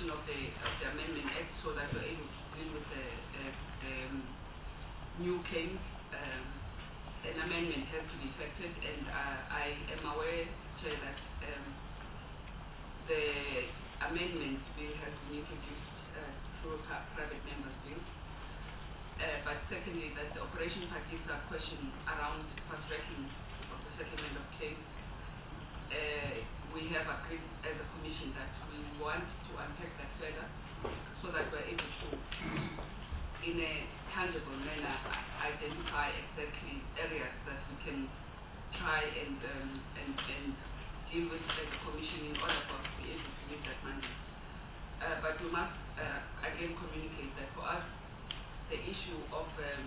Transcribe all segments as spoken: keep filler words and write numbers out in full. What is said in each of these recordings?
version of the, of the Amendment Act so that we're able to deal with the, the, the um, new claims. Um, an amendment has to be effected, and uh, I am aware, Chair, that um, the amendment bill has been introduced uh, through a private member's bill. Uh, but secondly, that the operation particular question around fast tracking of the settlement of claims, uh, we have agreed as a commission that we want to unpack that further so that we're able to, in a tangible manner, identify exactly areas that we can try and um, and, and deal with as a commission in order for us to be able to meet that mandate. Uh, but we must uh, again communicate that for us, the issue of um,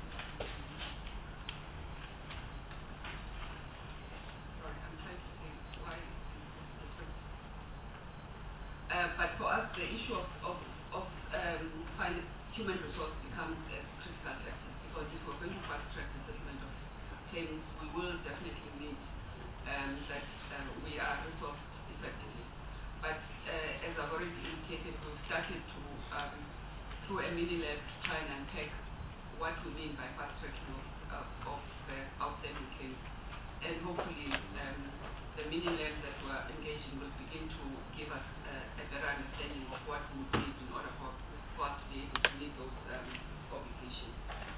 sorry, I'm trying to think why is this different. Uh, but for us, the issue of of, of um, finding human resource becomes a critical factor, because if we're going to fast track the settlement of claims, we will definitely need um, that uh, we are resourced effectively. But uh, as I've already indicated, we've started to um, through a mini lab to try and unpack what we mean by fast tracking of, uh, of the outstanding claims. And hopefully um, the mini lab that we're engaging will begin to give us uh, a better understanding of what we would need in order for, for us to be able to meet those um, obligations.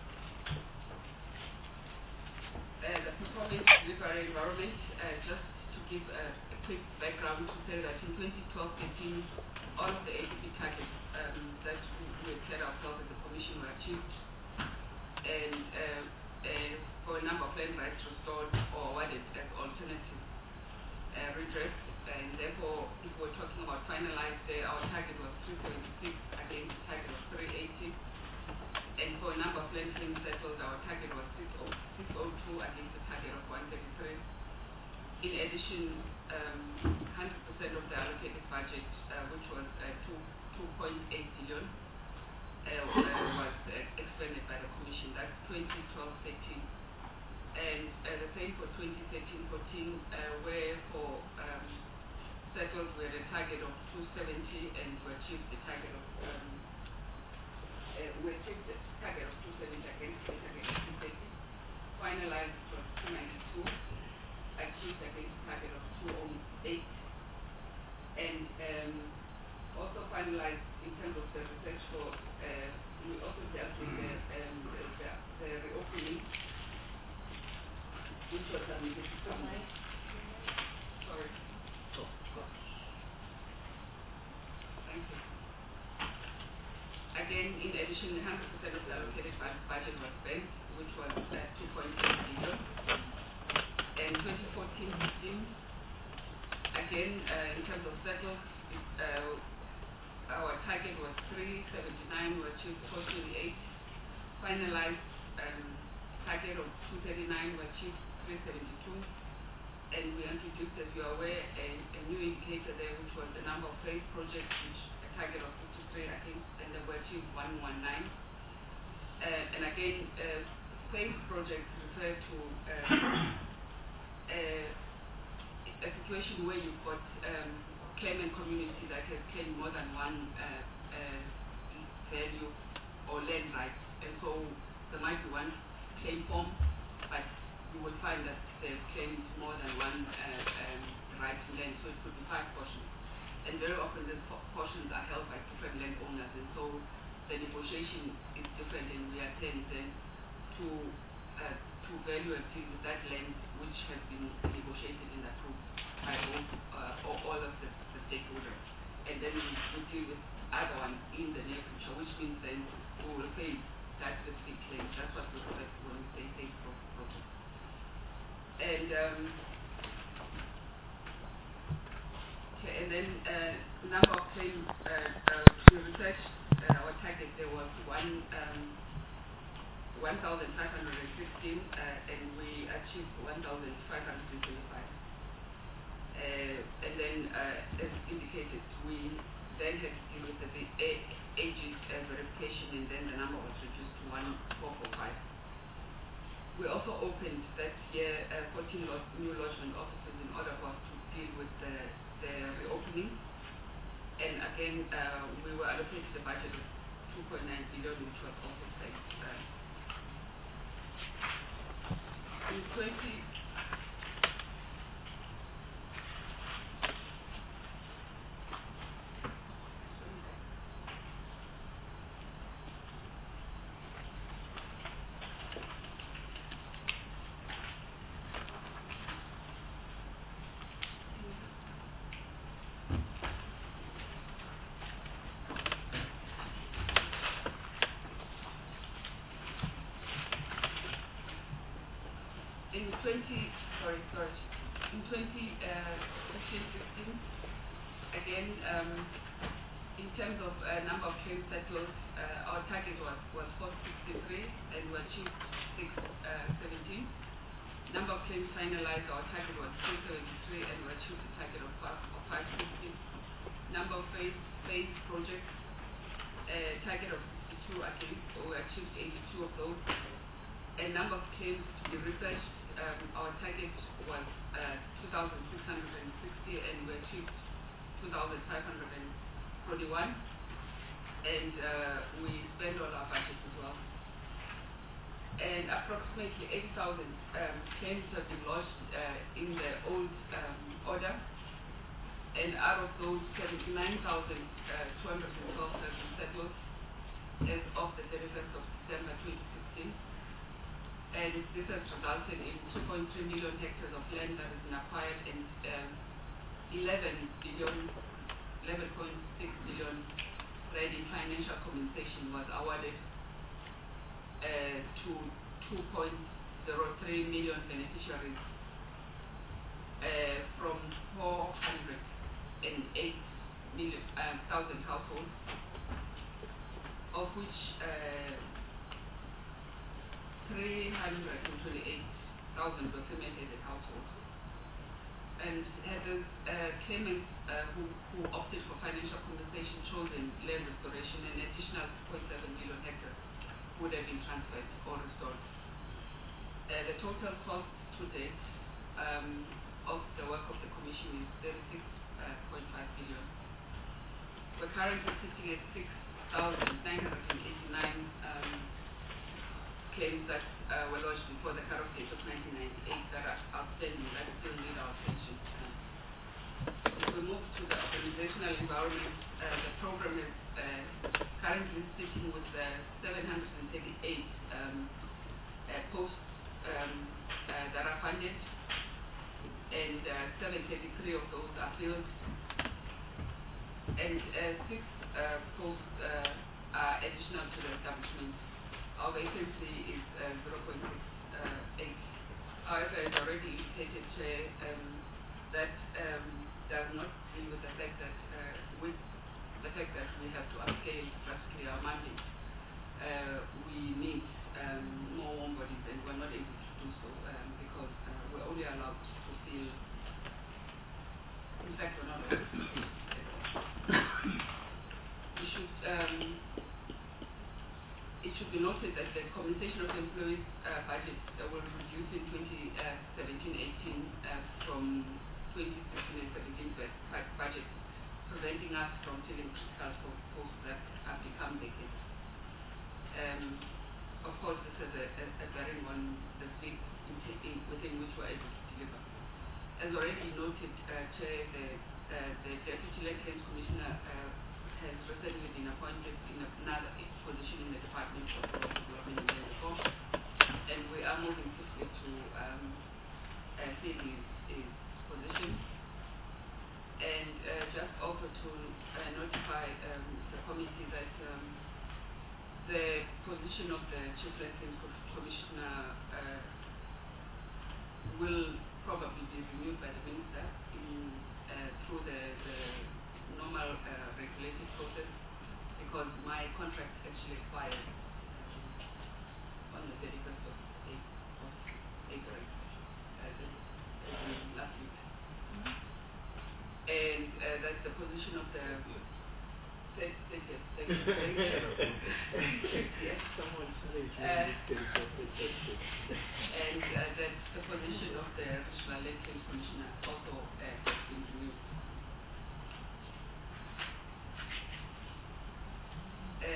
Uh, the performance delivery environment, uh, just to give a, a quick background to say that in twenty twelve thirteen, all of the A D B targets um, that we, we had set ourselves as a commission were achieved, and uh, uh, for a number of land rights restored or awarded as alternative uh, redress, and therefore, if we're talking about finalized, uh, our target was three seventy-six against the target of three eighty, and for a number of land claims settled, our target was six oh two against the target of one thirty-three. In addition, um, one hundred percent of the allocated budget, uh, which was uh, two point eight billion, uh, uh, was uh, expended by the Commission. That's twenty twelve thirteen. And uh, the same for twenty thirteen fourteen, uh, where for um, settled we had a target of two seventy, and we achieved the target of um, uh, we achieved the target of two seventy against the target of two thirty. Finalized was two ninety-two. Achieved against the target of two oh eight, and um, also finalized in terms of the research for, uh, we also dealt with the, um, the, the, the reopening, which was submitted to Sunday. Sorry. Thank you. Again, in addition, one hundred percent of the allocated budget was spent, which was uh, two point eight billion. And twenty fourteen fifteen, again, uh, in terms of settles, uh, our target was three seventy-nine, we achieved four twenty-eight. Finalized um, target of two thirty-nine, we achieved three seventy-two. And we introduced, as you are aware, a, a new indicator there, which was the number of phase projects, which a target of fifty-three against, and then we achieved one nineteen. Uh, and again, uh, phase projects refer to uh, Uh, a situation where you've got um, claimant community that has claimed more than one uh, uh, value or land rights, and so there might be one claim form, but you will find that they've claimed more than one uh, um, right to land, so it could be five portions. And very often these portions are held by different landowners, and so the negotiation is different, and we attend then to uh, to value and deal with that land which has been negotiated and approved by all, uh, or all of the, the stakeholders. And then we will deal with other ones in the near future, which means then we will face that specific claim. That's what we expect when we say phase project. And um, okay, and then uh, number of claims uh, uh, we researched uh, our target. There was one. Um, one thousand five hundred sixteen, uh, and we achieved one thousand five hundred twenty-five. Uh, and then, uh, as indicated, we then had to deal with the ages uh, verification, and then the number was reduced to one four four five. We also opened that year uh, fourteen new lodgement offices in order for us to deal with the, the reopening. And again, uh, we were allocated a budget of two point nine billion, which was also spent. Uh, in twenty In twenty, sorry, sorry, in twenty fifteen sixteen, again, um, in terms of uh, number of claims settled, uh, our target was, was four sixty-three and we achieved six seventeen. Number of claims finalized, our target was three seventy-three and we achieved a target of five sixty. Number of phase, phase projects, uh, target of sixty-two again, so we achieved eighty-two of those. And number of claims to be researched, um, our target was uh, two thousand six hundred sixty and we achieved two thousand five hundred forty-one. And uh, we spent all our budget as well. And approximately eighty thousand um, claims have been lodged uh, in the old um, order. And out of those, seventy-nine thousand two hundred twelve have been settled as of the thirty-first of December twenty sixteen. And this has resulted in two point three million hectares of land that has been acquired and um, eleven billion, eleven point six billion rand in financial compensation was awarded uh, to two point zero three million beneficiaries uh, from four hundred eight million uh, thousand households, of which uh, three hundred twenty-eight thousand were female-headed households. And headers, uh, claimants uh, who, who opted for financial compensation chosen land restoration, an additional two point seven million hectares would have been transferred or restored. Uh, the total cost to date um, of the work of the Commission is thirty-six point five billion. We're currently sitting at six thousand nine hundred eighty-nine um, claims that uh, were lodged before the cut-off date of nineteen ninety-eight that are outstanding, that still need our attention. If we move to the organizational environment, uh, the program is uh, currently sitting with uh, seven hundred thirty-eight um, uh, posts um, uh, that are funded, and uh, seven hundred thirty-three of those are filled, and uh, six uh, posts uh, are additional to the establishment. Our vacancy is uh, zero point six eight. However, as already indicated, Chair, um, that um, does not deal with the fact that uh, with the fact that we have to upscale drastically our mandate. Uh, we need um, more warm bodies, and we're not able to do so um, because uh, we're only allowed to fill. In fact, we're not allowed to fill. We should. Um, It should be noted that the compensation of employees uh, budget uh, will reduce in twenty seventeen eighteen uh, from twenty sixteen and seventeen budget, preventing us from filling critical posts that have become vacant. Um, of course, this has a, a, a bearing on the speed within which we're able to deliver. As already noted, uh, Chair, the, uh, the Deputy Land Claims Commissioner uh, has recently been appointed in another position in the Department of Development and Reform, and we are moving quickly to um, uh, fill his, his position. And uh, just also to uh, notify um, the committee that um, the position of the Chief Land Claims Commissioner uh, will probably be renewed by the Minister in, uh, through the, the normal uh, regulated process, because my contract actually expired um, on the thirty-first of April, uh, this, uh, last week. Mm-hmm. And uh, that's the position of the thank you, thank you, thank you. Yes. Someone said uh, and uh, that's the position of the Regional Land Claims Commissioner also uh, has been renewed.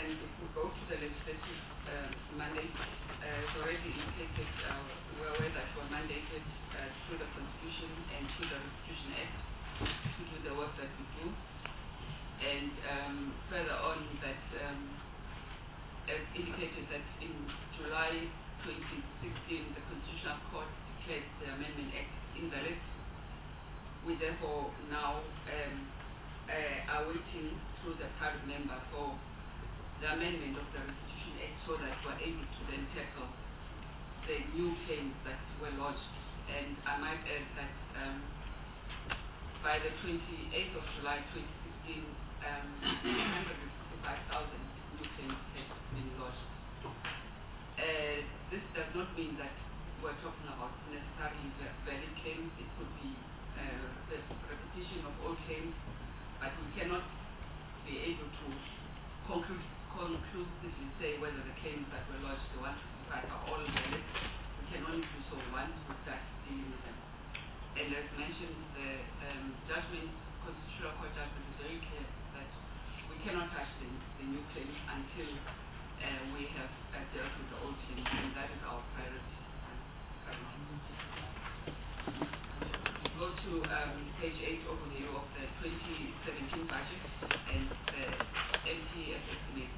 and if we go to the legislative uh, mandate, uh, it's already indicated, uh, we're aware that we're mandated uh, through the Constitution and through the Restitution Act to do the work that we do. And um, further on that, um, as indicated that in July twenty sixteen, the Constitutional Court declared the Amendment Act invalid. We therefore now um, uh, are waiting through the private member for the amendment of the Restitution Act so that we're able to then tackle the new claims that were lodged. And I might add that um, by the twenty-eighth of July twenty sixteen, um, one hundred sixty-five thousand new claims had been lodged. Uh, this does not mean that we're talking about necessarily valid claims. It could be uh, the repetition of old claims, but we cannot be able to conclude, conclusively say whether the claims that were lodged, the one fifty-five, are all valid. We can only do so once we start dealing with them. And as mentioned, the um, judgment, Constitutional Court judgment is very clear that we cannot touch the, the new claims until uh, we have uh, dealt with the old claims, and that is our priority. Go to um, page eight overview of the twenty seventeen budget and the M T S estimate.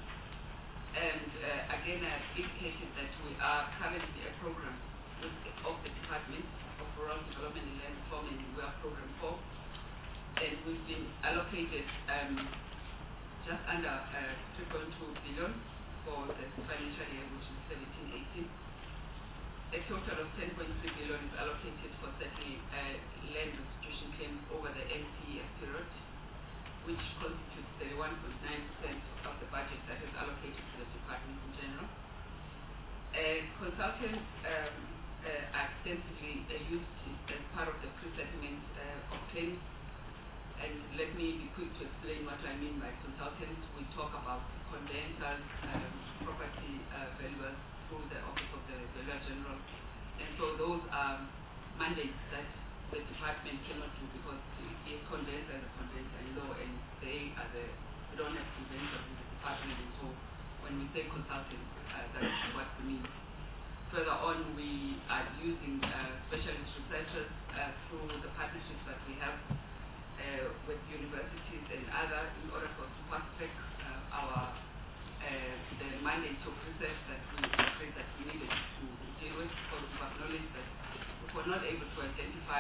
And uh, again, I've indicated that we are currently a program with, of the Department of Rural Development and Land Reform, and we are program four. And we've been allocated um, just under uh, three point two billion for the financial year, which is seventeen eighteen. A total of ten point three billion is allocated for settling uh, land restitution claims over the M T S period, which constitutes thirty-one point nine percent of the budget that is allocated to the department in general. Uh, consultants um, uh, are extensively uh, used as part of the pre-settlement uh, of claims. And let me be quick to explain what I mean by consultants. We talk about conveyancers, um, property uh, valuers through the Office of the Valuer General. And so those are mandates that the department cannot do because the conveyancer is a conveyancer in law, and they are the, we don't have conveyancers in the department. And so when we say consultants, uh, that's what we mean. Further on, we are using uh, specialist researchers uh, through the partnerships that we have Uh, with universities and other in order for us to fast track uh, our uh, the mandate of research that we that we needed to deal with, because we acknowledge that if we're not able to identify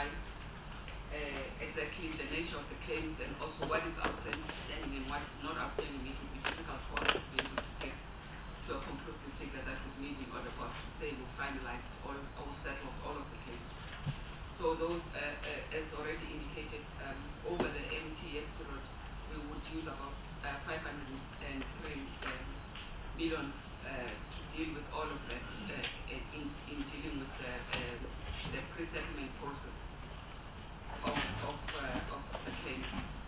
uh, exactly the nature of the claims and also what is outstanding and what is not outstanding, it will be difficult for us to be able to get to a conclusive figure that is needed in order for us to say we've finalized all or settled all of the claims. So those, uh, uh, as already indicated, um, over the M T S period, we would use about uh, five hundred three um, million uh, to deal with all of that uh, in, in dealing with the, uh, the pre-settlement process of, of, uh, of the claims.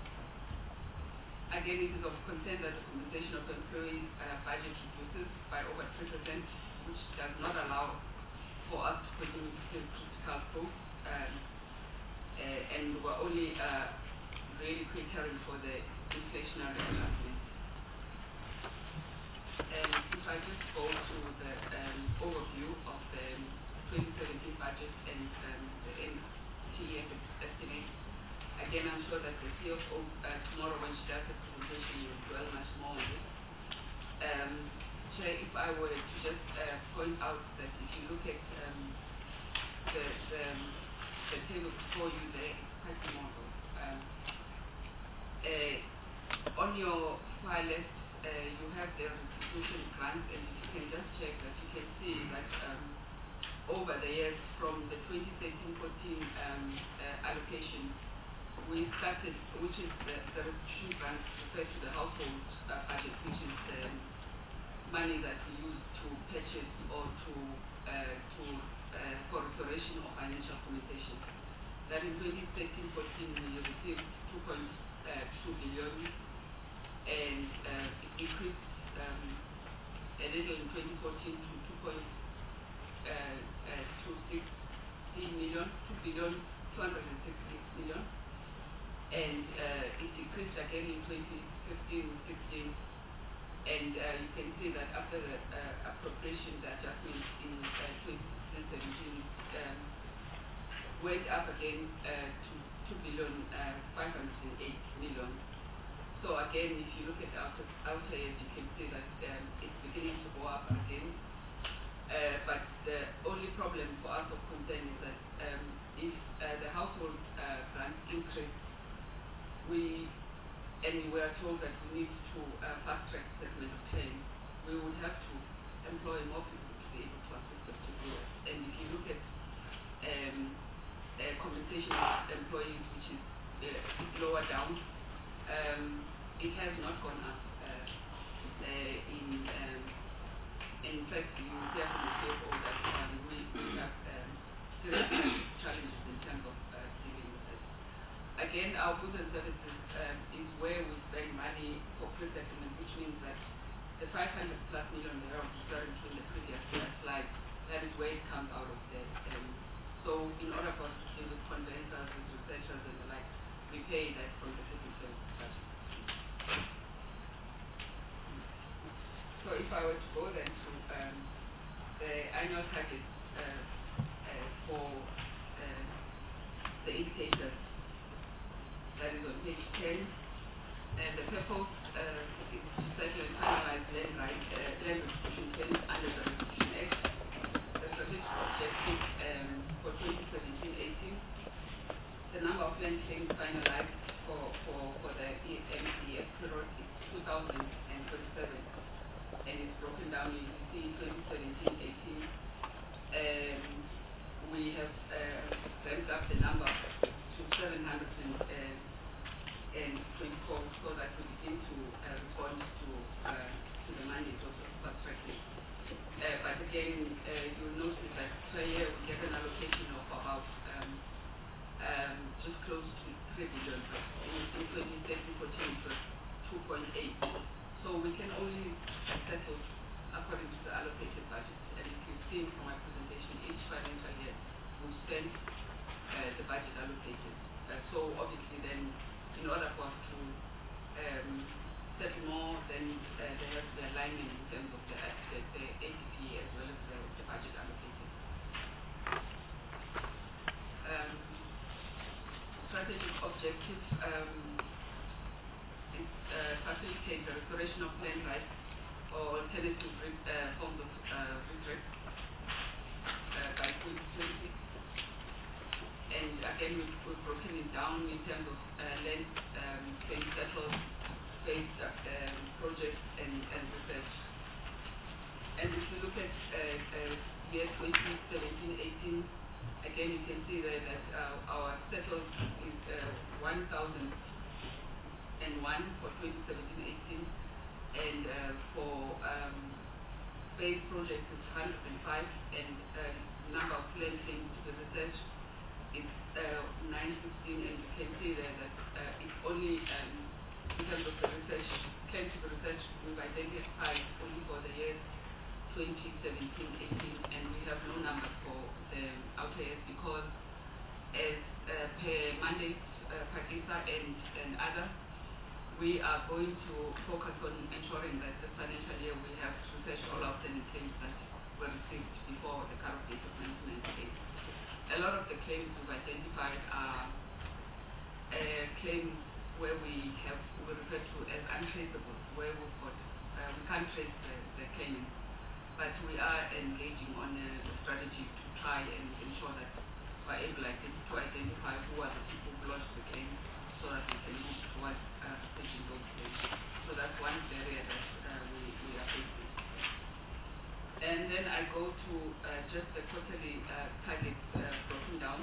Again, it is of concern that the compensation of employees uh, budget reduces by over three percent, which does not allow for us to continue to give critical growth. Um, uh, and we're only uh, really catering for the inflationary adjustment. And if I just go to the um, overview of the twenty seventeen budget and um, the M T S estimate, again, I'm sure that the C F O uh, tomorrow, when she does the presentation, will dwell much more on this. Um, Chair, if I were to just uh, point out that if you look at um, the, the the table before you there, it's quite small. Um, uh, on your file list, uh, you have the restitution grants, and you can just check that you can see that um, over the years from the twenty thirteen fourteen um, uh, allocation, we started, which is the, the restitution grants referred to the household uh, budget, which is um, money that we use to purchase or to uh, to Uh, for restoration of financial compensation. That in twenty thirteen fourteen we received two point two billion, and uh, it increased um, a little in twenty fourteen to two point two six million, two billion two hundred sixty-six million, and uh, it increased again in twenty fifteen sixteen And uh, you can see that after the uh, appropriation, the adjustment in uh, twenty sixteen seventeen um, went up again uh, to two billion five hundred eight million. So again, if you look at the outer, outer edge, you can see that um, it's beginning to go up again. Uh, but the only problem for us of concern is that um, if uh, the household uh, grant increase, we and we were told that we need to uh, fast-track settlement of claims, we would have to employ more people to be able to assist us to do it. And if you look at um, uh, compensation of employees, which is uh, lower down, um, it has not gone up. Uh, uh, in, um, in fact, you hear from the C F O that um, we, we have um, serious challenges in terms of uh, dealing with it. Again, our goods and services um, is where we spend money for pre-settlement, which means that the five hundred plus million that I was referring to in the previous uh, slide, that is where it comes out of there. Um, so in order for us to deal with conveyancers, with researchers and the like, we pay that from the civil service budget. So if I were to go then to um, the annual target uh, uh, for uh, the indicators, that is on page ten, and the purpose uh, is to settle and finalize land right, uh, land restitution claims under the Restitution Act. The strategic objective um, for twenty seventeen eighteen, the number of land claims finalized for, for, for the M C S period is two thousand twenty-seven, and it's broken down. You can see twenty seventeen eighteen, um, we have uh, ramped up the number to seven hundred and twenty-four, so that we begin to uh, respond to uh, to the mandate of fast-tracking. Uh, but again, uh, you'll notice that per year we get an allocation of about um, um, just close to three billion. In, in twenty thirteen fourteen, it was two point eight. So we can only settle according to the allocated budget. And if you've seen from my presentation, each financial year we spend uh, the budget allocated. Uh, so obviously then, in order for us to um, settle more, then uh, there has to be alignment in terms of the, the, the A T P as well as the, the budget allocated. Um, strategic objective um, is uh, facilitate the restoration of land rights or alternative uh, forms of uh, redress uh, by twenty twenty. And again, we've, we've broken it down in terms of uh, land, um, phase settled, phase uh, um, projects, and, and research. And if you look at uh, uh, year twenty seventeen eighteen, again, you can see there that uh, our settled is uh, one thousand one for twenty seventeen eighteen, and uh, for um, phase projects is one hundred five, and uh, number of land claims to the research is uh, nine sixteen, and you can see there that uh, it's only um, in terms of the research, claims to the research, we've identified only for the years twenty seventeen eighteen, and we have no numbers for the outer years because as uh, per mandate, uh, PACISA and, and others, we are going to focus on ensuring that this financial year we have researched all outstanding claims that were received before the cut-off date of nineteen ninety-eight. A lot of the claims we've identified are uh, claims where we have we refer to as untraceable, where we've got uh, we can't trace the, the claimants, but we are engaging on a strategy to try and ensure that we're able like, to identify who are the people who lodged the claims, so that we can move towards uh, taking those claims. So that's one area that uh, we, we are facing. And then I go to uh, just the quarterly uh, targets uh, broken down.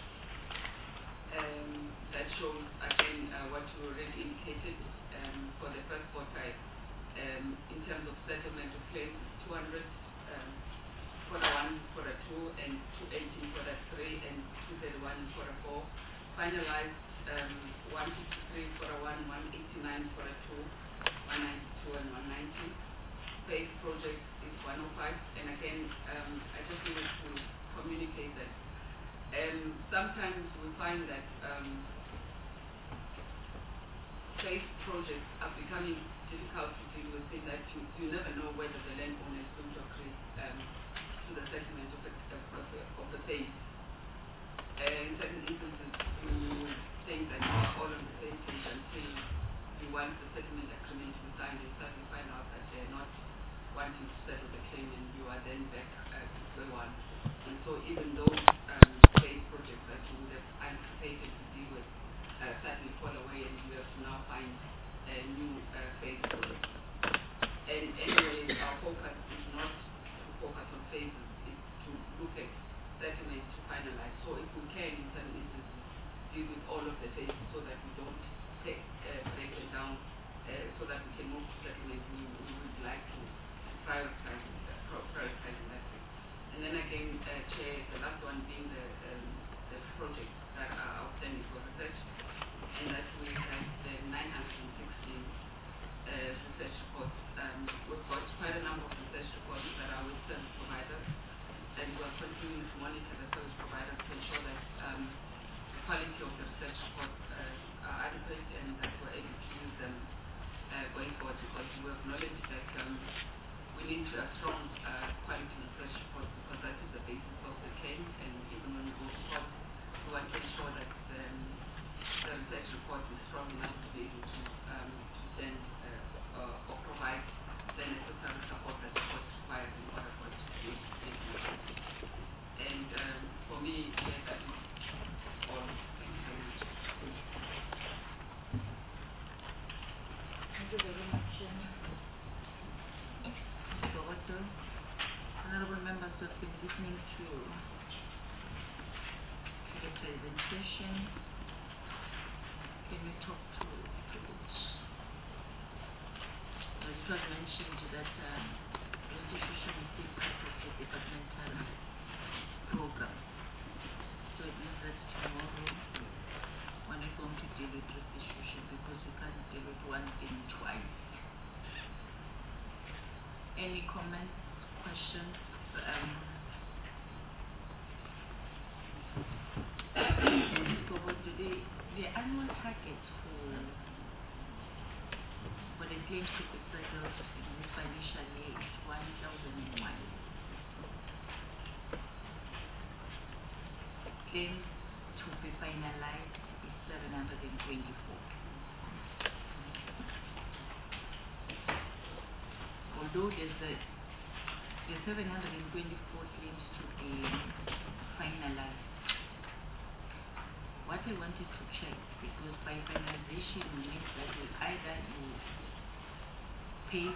Um, that shows again uh, what you already indicated um, for the first quarter. Um, in terms of settlement of claims, two hundred, um, quarter one, quarter two, and two eighteen, quarter three, and two thirty-one, and quarter four. Finalized um, one fifty-three, quarter one, one eighty-nine, quarter two, one ninety-two, and one ninety. Phase project is one oh five, and again, um, I just wanted to communicate that um, sometimes we find that um, phase projects are becoming difficult how to deal with it, that you, you never know whether the landowner is going to agree um, to the settlement of, a, of, the, of the phase. Uh, in certain instances, you think that you are all on the same page until you want the settlement agreement to be signed and suddenly find out that they're not wanting to settle the claim, and you are then back uh, to square one. And so even those um, phase projects that you would have anticipated to deal with uh, suddenly fall away, and you have to now find a new uh, phase project. And anyway, our focus is not to focus on phases, it's to look at settlements to finalize. So if we can, in some instances, deal with all of the phases so that we don't take, uh, break them down, uh, so that we can move to settlement, we, we would like to prioritize, uh, prioritize that way. And then again, uh, Chair, the last one being the, um, the projects that are outstanding for research, and that we have the nine hundred sixteen uh, research reports. Um, we've got quite a number of research reports that are with service providers, and we're continuing to monitor the service providers to ensure that um, the quality of the research reports uh, are adequate and that we're able to use them uh, going forward, because we acknowledge that um, we need to have strong uh, quality research reports, because that is the basis of the claim, and even when we go to court, we want to ensure that um, the research report is strong enough to be able to, um, to send uh, uh, or provide the necessary support that the court requires in order for it to be able. And um, for me, yeah, that is all. Thank you very much. Thank you very much, Mister Otto. Honorable members who have been listening to the presentation, can we talk to, to it? As it was mentioned that uh, restitution is still part of the departmental program. So it means that tomorrow when we're going to deal with restitution, because we can't deal with one thing twice. Any comments, questions? Um, so what do they, the annual target for for the claims to be settled in this financial year is one thousand one. Claims to be finalized is seven hundred twenty-four. Although there's a the seven hundred twenty-four claims to be finalized, what I wanted to check, because by finalization means that you either you pay,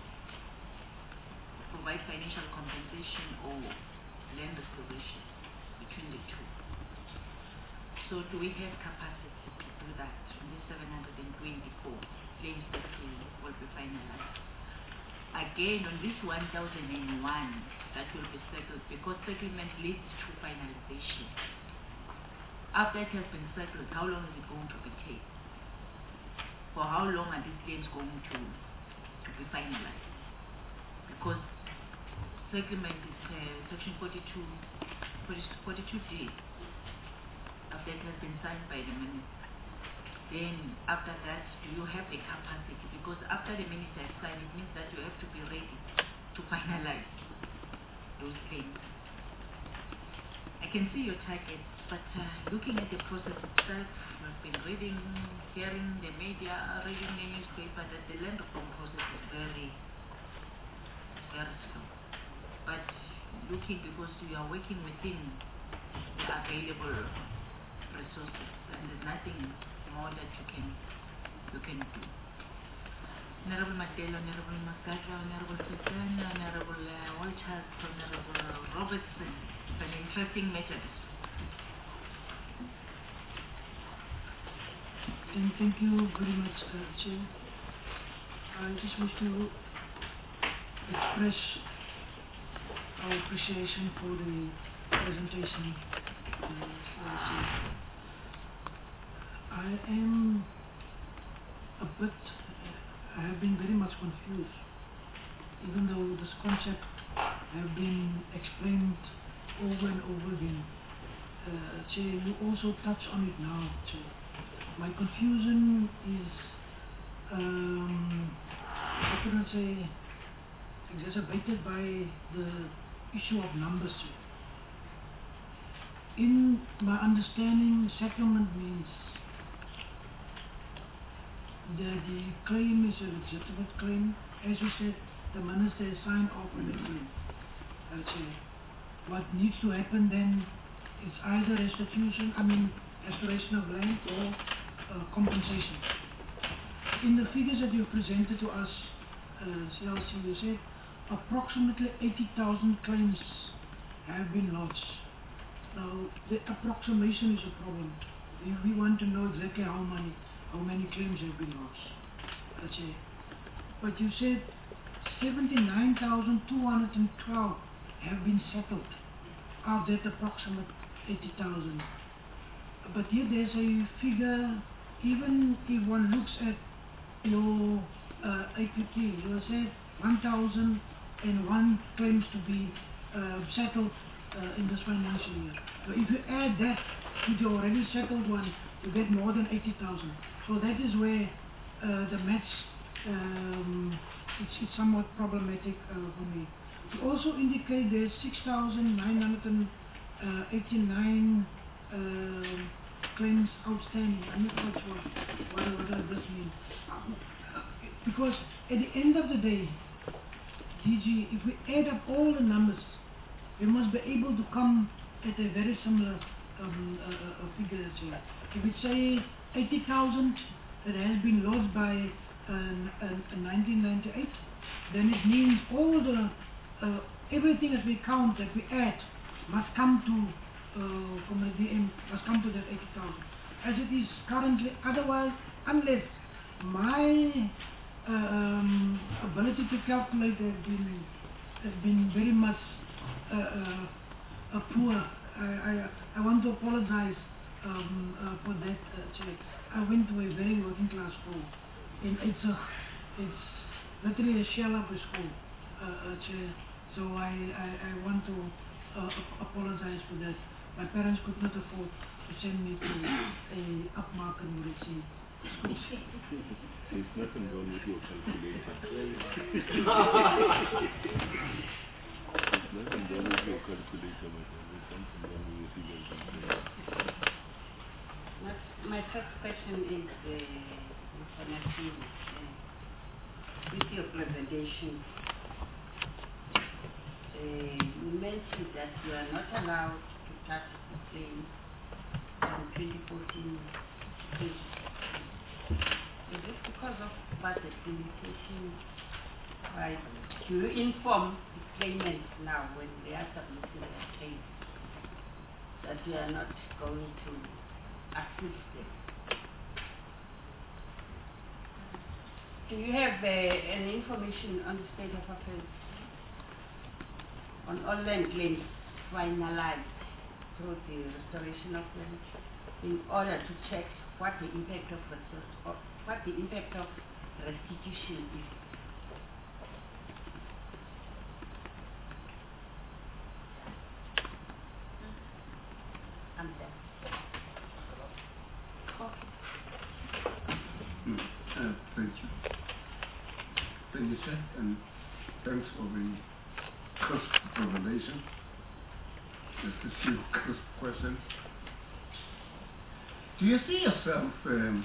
provide financial compensation or land restoration, between the two. So do we have capacity to do that in the seven hundred twenty-four claims that will be finalized? Again, on this one thousand one that will be settled, because settlement leads to finalization. After it has been settled, how long is it going to be taken? For how long are these claims going to, to be finalized? Because settlement is uh, section forty-two, forty-two D. After it has been signed by the minister. Then after that, do you have the capacity? Because after the minister has signed, it means that you have to be ready to finalize those claims. I can see your targets, but uh, looking at the process itself, we've been reading, hearing the media, reading the newspaper, that the land reform process is very, very slow. But looking, because you are working within the available resources, and there's nothing more that you can you can do. Honorable Mandela, Honorable Makata, Honorable Suzana, Honorable uh, Walters, Honorable Robertson. It's an interesting matter. And thank you very much, uh, Chair. I just wish to express our appreciation for the presentation. Uh, I am a bit, I have been very much confused, even though this concept have been explained over and over again. Uh, Chair, you also touch on it now, Chair. My confusion is um, let's say, exacerbated by the issue of numbers. In my understanding, settlement means that the claim is a legitimate claim. As you said, the minister has signed off on the claim. Let's say, what needs to happen then is either restitution, I mean, restoration of land or uh, compensation. In the figures that you presented to us, uh, C L C, you said approximately eighty thousand claims have been lodged. Now, the approximation is a problem. We, we want to know exactly how many, how many claims have been lodged. Let's say, but you said seventy-nine thousand two hundred twelve have been settled of that approximate eighty thousand. But here there's a figure, even if one looks at your uh, A P T, you say one thousand one claims to be uh, settled uh, in this financial year. So if you add that to the already settled one, you get more than eighty thousand. So that is where uh, the maths, um, it's, it's somewhat problematic uh, for me. You also indicate there's six thousand nine hundred eighty-nine uh, claims outstanding. I'm not quite sure what, what does this mean. Because at the end of the day, D G, if we add up all the numbers, we must be able to come at a very similar um, uh, uh, figure. If we say eighty thousand that has been lost by uh, uh, nineteen ninety-eight, then it means all the uh, everything that we count, that we add, must come to uh, from the D M, must come to that eighty thousand. As it is currently, otherwise, unless my uh, um, ability to calculate has been has been very much uh, uh, uh, poor. I, I I want to apologize um, uh, for that. Uh, I went to a very working class school, and it's a it's literally a shell of a school. Uh, uh, so I, I I want to uh, apologize for that. My parents could not afford to send me to a upmarket Murici school. There's nothing wrong with your calculator. There's nothing wrong with your calculator, my friend. There's something wrong with your calculator. My first question is, uh, Mister Nassim, uh, with your presentation, uh, you mentioned that you are not allowed to touch the claim from twenty fourteen. Is this because of budget limitation? Right? Do you inform the claimants now when they are submitting their claim that you are not going to assist them? Do you have uh, any information on the state of affairs on all land claims finalized through the restoration of land in order to check what the impact of resource, or what the impact of restitution is? I'm done. Uh, thank you. Thank you, sir, and thanks for the crisp presentation. Just a few crisp questions. Do you see yourself um,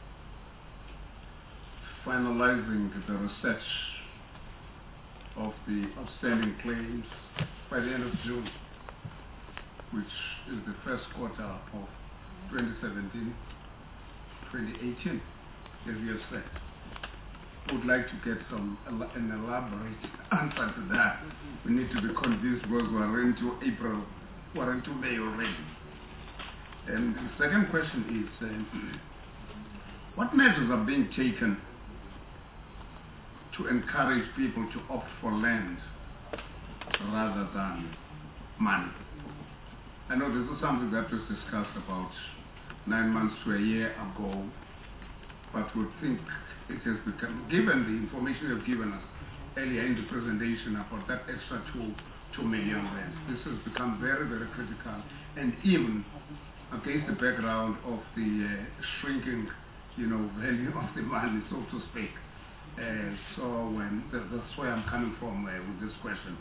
finalizing the research of the outstanding claims by the end of June, which is the first quarter of twenty seventeen, twenty eighteen, as you have said? Would like to get some an elaborate answer to that. We need to be convinced because we're into April, we're into May already. And the second question is, uh, what measures are being taken to encourage people to opt for land rather than money? I know this is something that was discussed about nine months to a year ago, but we think it has become, given the information you've given us earlier in the presentation about that extra two, two million rands, this has become very, very critical, and even against the background of the uh, shrinking, you know, value of the money, so to speak. Uh, so when that, that's where I'm coming from uh, with this question.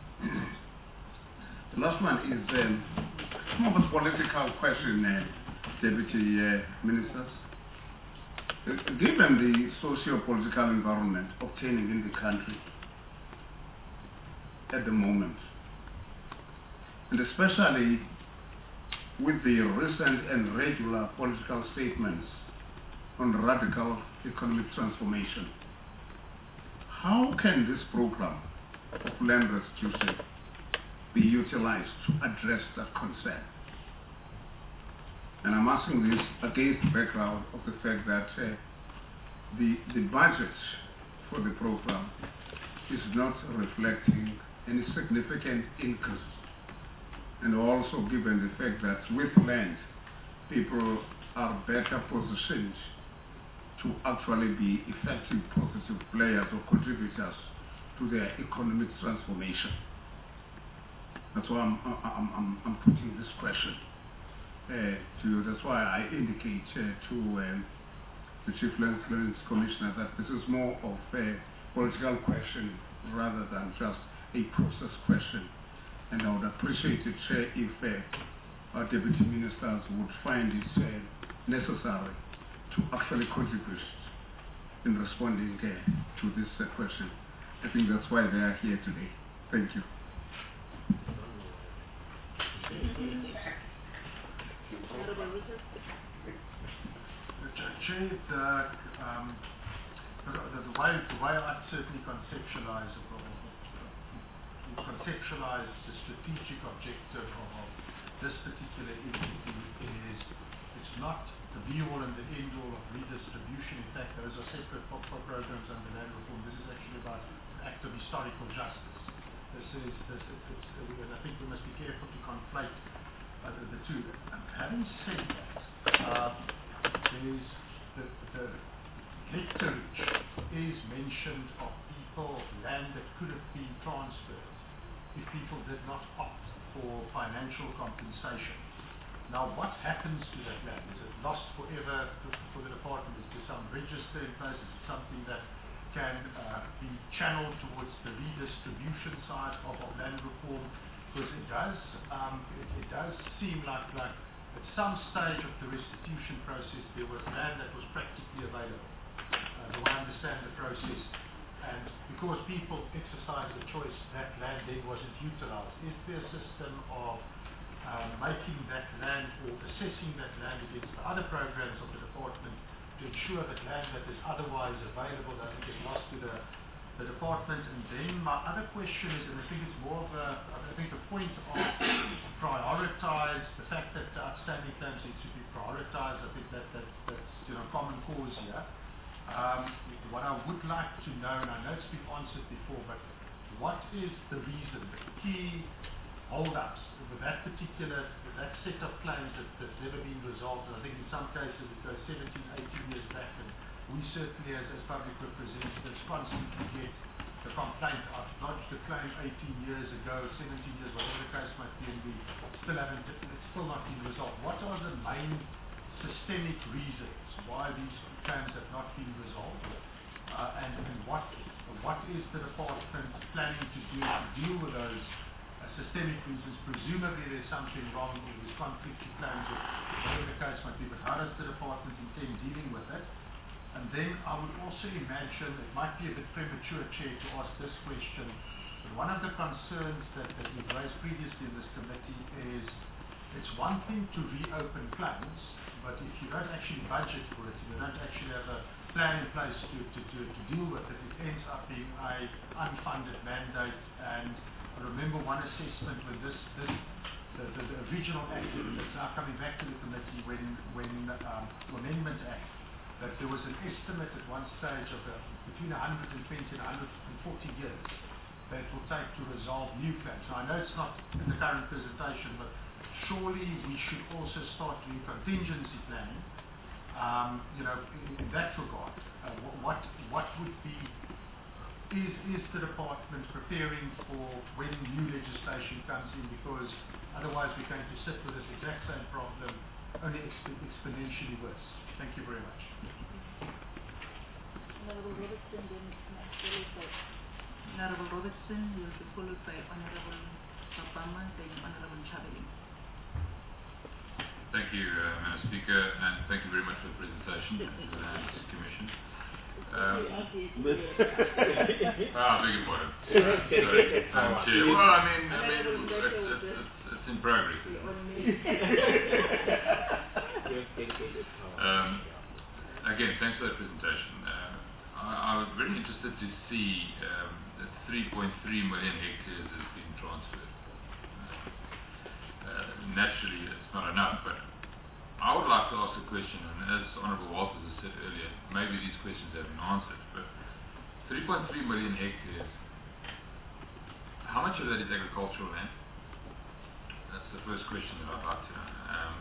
The last one is um, more of a political question, uh, Deputy uh, Ministers. Uh, given the socio-political environment obtaining in the country at the moment, and especially with the recent and regular political statements on radical economic transformation, how can this program of land restitution be utilized to address that concern? And I'm asking this against the background of the fact that uh, the, the budget for the program is not reflecting any significant increase. And also given the fact that with land, people are better positioned to actually be effective positive players or contributors to their economic transformation. That's why I'm, I'm, I'm, I'm putting this question uh, to you. That's why I indicate uh, to um, the Chief Land Clearance Commissioner that this is more of a political question rather than just a process question. And I would appreciate it uh, if uh, our Deputy Ministers would find it uh, necessary to actually contribute in responding uh, to this uh, question. I think that's why they are here today. Thank you. Chair, the, um, the, the, way, the way I certainly conceptualize it, conceptualize the strategic objective of, of this particular entity is it's not the be-all and the end-all of redistribution. In fact, those are separate pro pro programs under land reform. This is actually about an act of historical justice. This is, this, it's, it's, uh, and I think we must be careful to conflate uh, the, the two. Um, having said that, uh, there's the, the hectarage is mentioned of people, land that could have been transferred if people did not opt for financial compensation. Now, what happens to that land? Is it lost forever for the department? Is there some register in place? Is it something that can uh, be channeled towards the redistribution side of, of land reform? Because it does, um, it, it does seem like, like at some stage of the restitution process, there was land that was practically available. Uh, the way I understand the process, and because people exercised the choice, that land then wasn't utilized. Is there a system of um, making that land or assessing that land against the other programs of the department to ensure that land that is otherwise available doesn't get lost to the, the department? And then my other question is, and I think it's more of a, I think the point of prioritize, the fact that the outstanding claims need to be prioritized, I think that, that that's you know common cause here. Um, what I would like to know, and I know it's been answered before, but what is the reason, the key hold-ups with that particular, with that set of claims that, that's never been resolved? And I think in some cases it goes seventeen, eighteen years back, and we certainly as, as public representatives constantly get the complaint, I've lodged a claim eighteen years ago, seventeen years, whatever the case might be, and we still haven't, it's still not been resolved. What are the main systemic reasons why these claims have not been resolved, uh, and, and what what is the department planning to do to deal with those uh, systemic reasons? Presumably there's something wrong with these conflicting claims or whatever the case might be, but how does the department intend dealing with it? And then I would also imagine, it might be a bit premature, Chair, to ask this question, but one of the concerns that, that we've raised previously in this committee is it's one thing to reopen claims, but if you don't actually budget for it, you don't actually have a plan in place to, to, to, to deal with it, it ends up being an unfunded mandate. And I remember one assessment when this, this the, the, the original act that's now coming back to the committee, when, when um, Amendment Act, that there was an estimate at one stage of uh, between one hundred twenty and one hundred forty years that it will take to resolve new claims. Now I know it's not in the current presentation, but surely we should also start doing contingency planning, um, you know, in, in that regard. Uh, what, what would be, is, is the department preparing for when new legislation comes in? Because otherwise we're going to sit with this exact same problem, only exp exponentially worse. Thank you very much. Honorable Robertson, then followed by Honorable Robertson will be followed by Honorable Obama, then Honorable Chabeli. Thank you, uh, Madam Speaker, and thank you very much for the presentation of the Land Commission. Um, ah, beg your pardon. Uh, sorry, Madam Chair. Well, I mean, I mean, it's, it's, it's, it's in progress. um, again, thanks for that presentation. Uh, I, I was very interested to see um, that three point three million hectares has been transferred. Uh, naturally, it's not enough, but I would like to ask a question, and as Honourable Walters has said earlier, maybe these questions have been answered, but three point three million hectares, how much of that is agricultural land? That's the first question that I'd like to know. Um,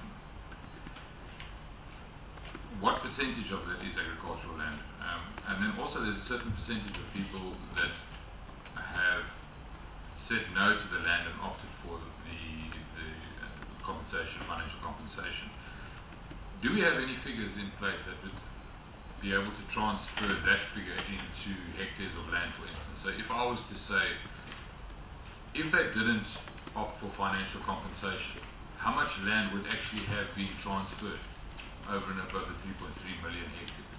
what percentage of that is agricultural land? Um, and then also there's a certain percentage of people that have said no to the land and opted for the, the uh, compensation, financial compensation. Do we have any figures in place that would be able to transfer that figure into hectares of land, for instance? So if I was to say, if they didn't opt for financial compensation, how much land would actually have been transferred over and above the three point three million hectares?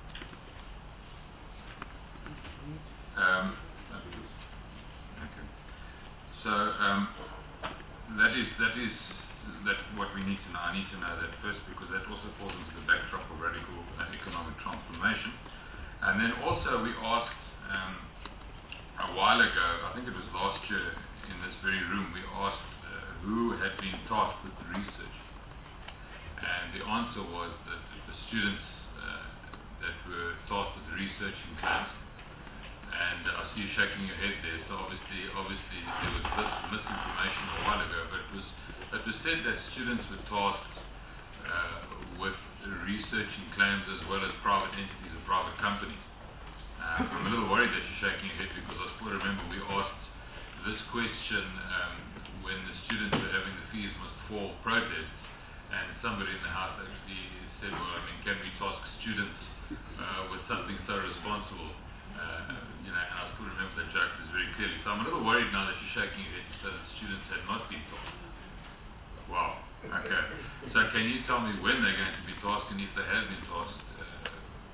Um, okay. So um, that is that is that what we need to know. I need to know that first, because that also falls into the backdrop of radical and economic transformation. And then also we asked um, a while ago, I think it was last year in this very room, we asked uh, who had been tasked with the research. And the answer was that the students uh, that were tasked with the research in class. And uh, I see you shaking your head there, so obviously obviously there was this misinformation a while ago, but it was It was said that students were tasked uh, with researching claims as well as private entities and private companies. Uh, I'm a little worried that you're shaking your head, because I still remember we asked this question um, when the students were having the fees must fall protest, and somebody in the House actually said, well, I mean, can we task students uh, with something so responsible? Uh, you know, and I still remember that joke very clearly. So I'm a little worried now that you're shaking your head to say that students had not been tasked. Wow. Okay. So can you tell me when they're going to be tasked, and if they have been tasked, uh,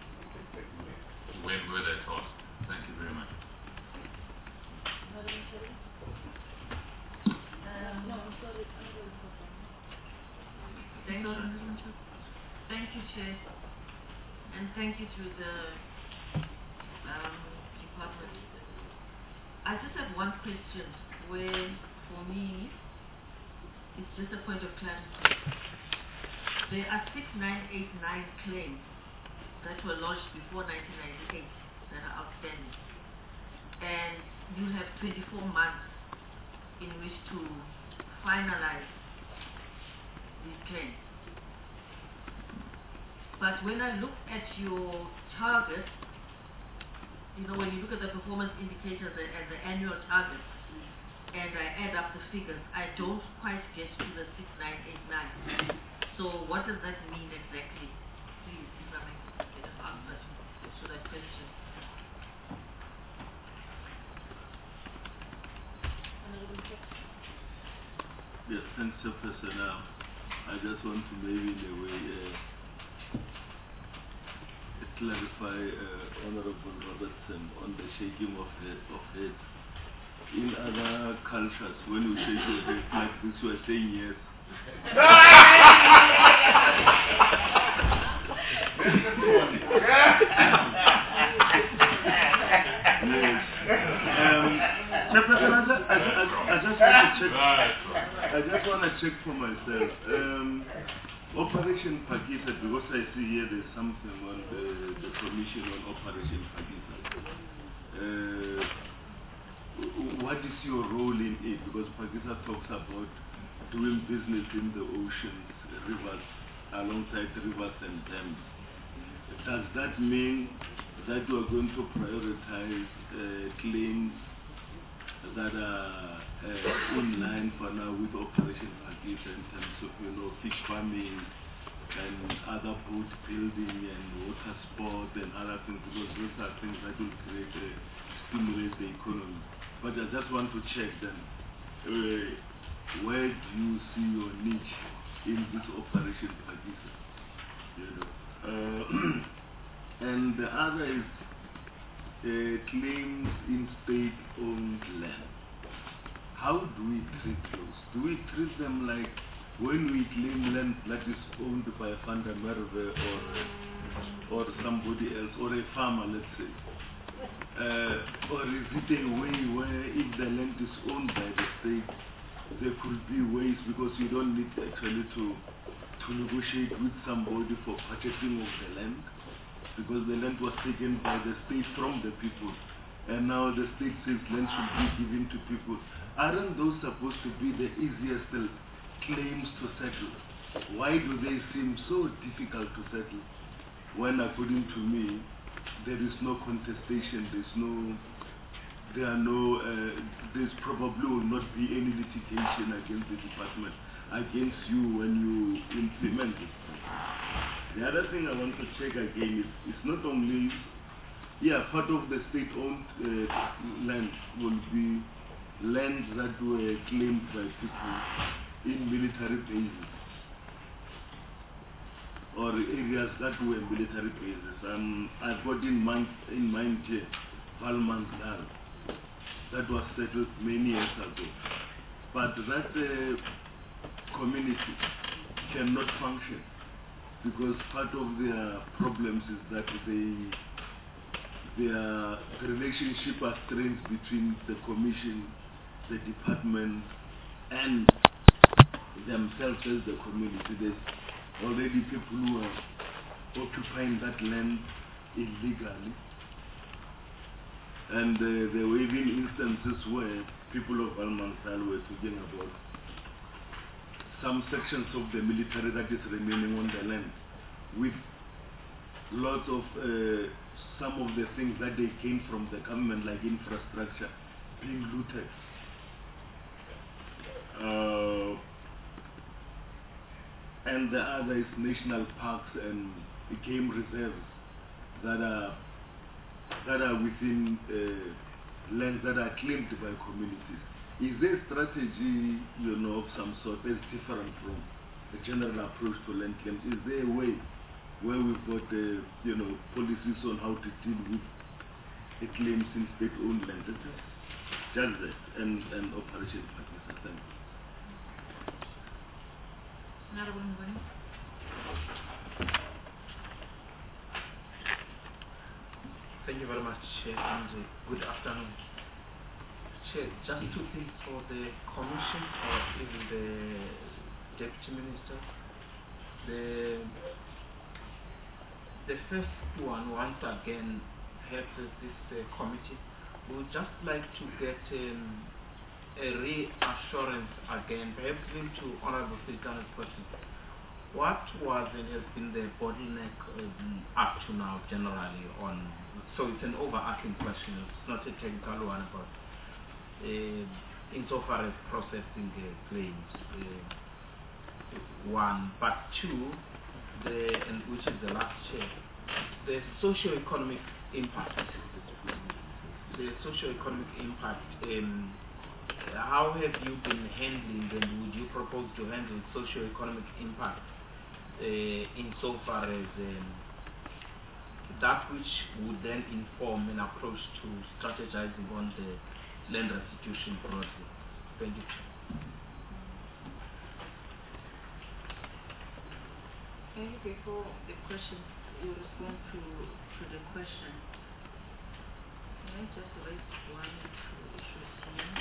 when were they tasked? Thank you very much. Um, no, I'm sorry, I'm sorry. Thank you. Thank you, Chair. And thank you to the um, department. I just have one question where, for me, it's just a point of clarity. There are six nine eight nine claims that were lodged before nineteen ninety-eight that are outstanding. And you have twenty-four months in which to finalize these claims. But when I look at your targets, you know, when you look at the performance indicators and the annual targets, and I add up the figures, I don't quite get to the six nine eight nine. So what does that mean exactly? Please, if I may get an answer to that question. Yes, thanks, Professor. Now, I just want to maybe in a way uh, clarify uh, Honorable Robertson on the shaking of, head, of heads. In other cultures, when you shake your head like this, you are saying yes. Yes. Um, Chairperson, I just, I, I, I just want to check. I just want to check for myself. Um, Operation Phakisa, because I see here there's something on the, the commission on Operation Phakisa. Uh, what is your role in it? Because Phakisa talks about doing business in the oceans, rivers, alongside rivers and dams. Does that mean that you are going to prioritize uh, claims that are uh, in line for now with Operation Phakisa in terms of, you know, fish farming, and other boat building and water sport and other things, because those are things that will create a, stimulate the economy. But I just want to check then, uh, where do you see your niche in this operation, Pakistan? You know, uh, and the other is uh, claims in state-owned land. How do we treat those? Do we treat them like when we claim land that is owned by Fanda Merve or, or somebody else, or a farmer, let's say? Uh, or is it a way where if the land is owned by the state, there could be ways, because you don't need actually to, to negotiate with somebody for purchasing of the land, because the land was taken by the state from the people, and now the state says land should be given to people. Aren't those supposed to be the easiest claims to settle? Why do they seem so difficult to settle when, according to me, there is no contestation, there's no, there are no, uh, there's probably will not be any litigation against the department, against you when you implement it. The other thing I want to check again is, it's not only, yeah, part of the state-owned uh, land will be lands that were claimed by people in military bases or areas that were military bases. Um, I've got in mind, in mind here, Palmanzar, that was settled many years ago. But that uh, community cannot function because part of their problems is that they, their the relationship are strained between the commission, the department, and themselves as the community. There's already people who are occupying that land illegally, and uh, there were even instances where people of Almansal were talking about some sections of the military that is remaining on the land with lots of uh, some of the things that they came from the government, like infrastructure, being looted. Uh, and the other is national parks and game reserves that are that are within uh, lands that are claimed by communities. Is there a strategy, you know, of some sort that's different from the general approach to land claims? Is there a way where we've got, uh, you know, policies on how to deal with the claims in state-owned lands? Just that, and, and Operation Pakistan. Honorable Ngoni. Thank you very much, Chair, and uh, good afternoon. Chair, just two things for the Commission or even the Deputy Minister. The, the first one, once again, perhaps this uh, committee, we would just like to get um, a reassurance again, perhaps linked to Honorable Sultan's question. What was and has been the bottleneck um, up to now generally on, so it's an overarching question, it's not a technical one, but uh, insofar as processing uh, claims, uh, one, but two, the, and which is the last chair, the socio-economic impact. The socio-economic impact, um, how have you been handling and would you propose to handle socio-economic impact uh, insofar as um, that which would then inform an approach to strategizing on the land restitution broadly? Thank you. Okay, before the question, you respond to, to the question, can I just raise one or two issues here?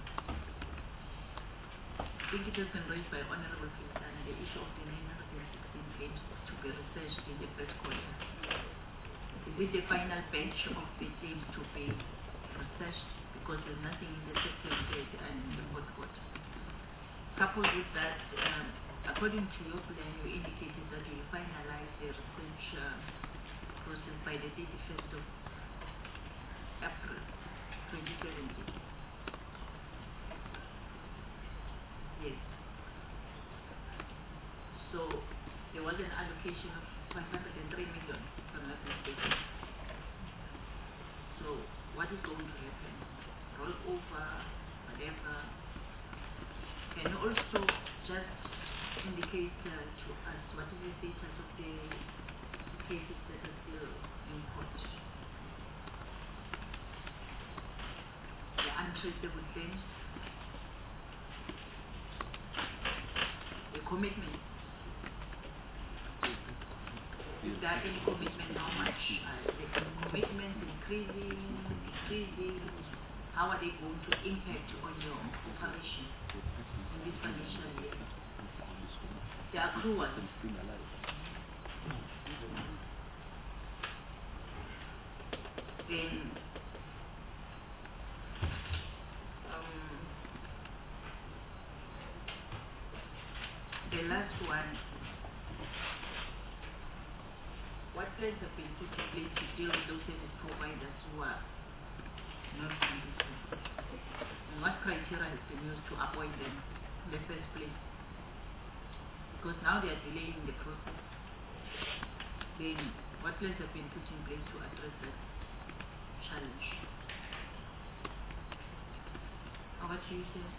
I think it has been raised by Honorable Sultan, the issue of the nine hundred sixteen claims to be researched in the first quarter. Is it the final batch of the claims to be researched? Because there's nothing in the second, third, and in the fourth quarter. Coupled with that, um, according to your plan, you indicated that you will finalize the research uh, process by the thirty-first of April twenty seventeen. Yes. So there was an allocation of five hundred three million, if I'm not mistaken. So what is going to happen? Roll over, whatever. Can you also just indicate uh, to us what is the status of the cases that are still in court? The untraceable claims, the commitment. Is there any commitment? How much? Uh, the commitment increasing, decreasing? How are they going to impact on your operation in this financial year? The accruals. Then, um, the last one, what plans have been put in place to deal with those service providers who are not consistent? And what criteria has been used to appoint them in the first place? Because now they are delaying the process. Then what plans have been put in place to address that challenge? Over to you, sir.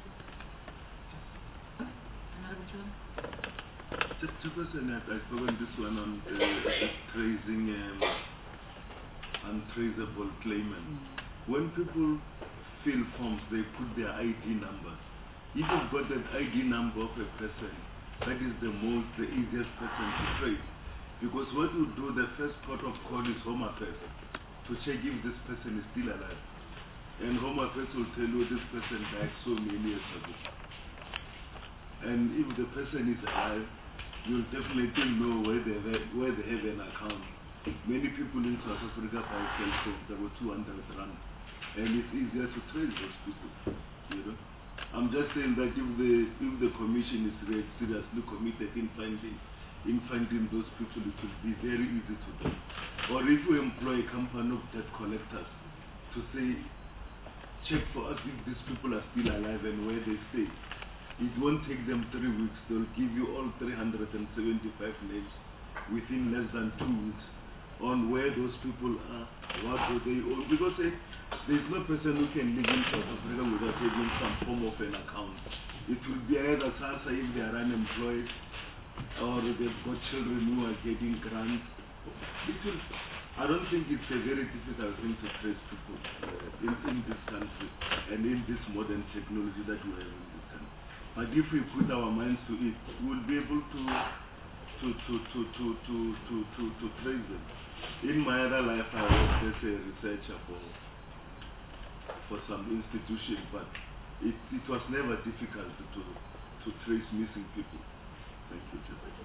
Another John? Just two questions. I've spoken this one on uh, tracing um, untraceable claimant. When people fill forms, they put their I D number. If you've got an I D number of a person, that is the most, the easiest person to trace. Because what you do, the first port of call is Home Affairs to check if this person is still alive. And Home Affairs will tell you this person died so many years ago. And if the person is alive, you'll definitely know where they have, where they have an account. Many people in South Africa buy cell phones that were two hundred rand. And it's easier to trace those people, you know. I'm just saying that if the if the commission is really seriously committed in finding in finding those people, it will be very easy to do. Or if we employ a company of debt collectors to say, check for us if these people are still alive and where they stay. It won't take them three weeks. They'll give you all three hundred seventy-five names within less than two weeks on where those people are, what do they own. Because eh, there's no person who can live in South Africa without having some form of an account. It will be either SASSA if they are unemployed, or they've got children who are getting grants. It will, I don't think it's a very difficult thing to trace people uh, in, in this country and in this modern technology that we have in this country. But if we put our minds to it, we'll be able to to to to to to to to, to trace them. In my other life, I worked as a researcher for for some institution, but it it was never difficult to to, to trace missing people. Thank you.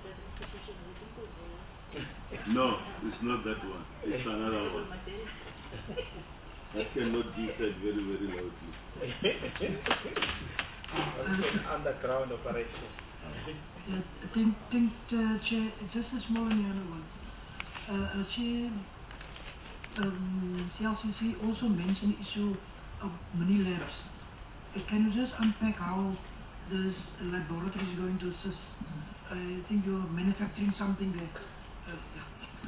No, it's not that one. It's another one. That cannot be said very very loudly. Underground operation. Uh, I think, think uh, Chair, just a small and other one. Uh, uh, Chair, um, C L C C also mentioned the issue of mini labs. Uh, can you just unpack how this laboratory is going to assist? I think you're manufacturing something there. Uh, yeah.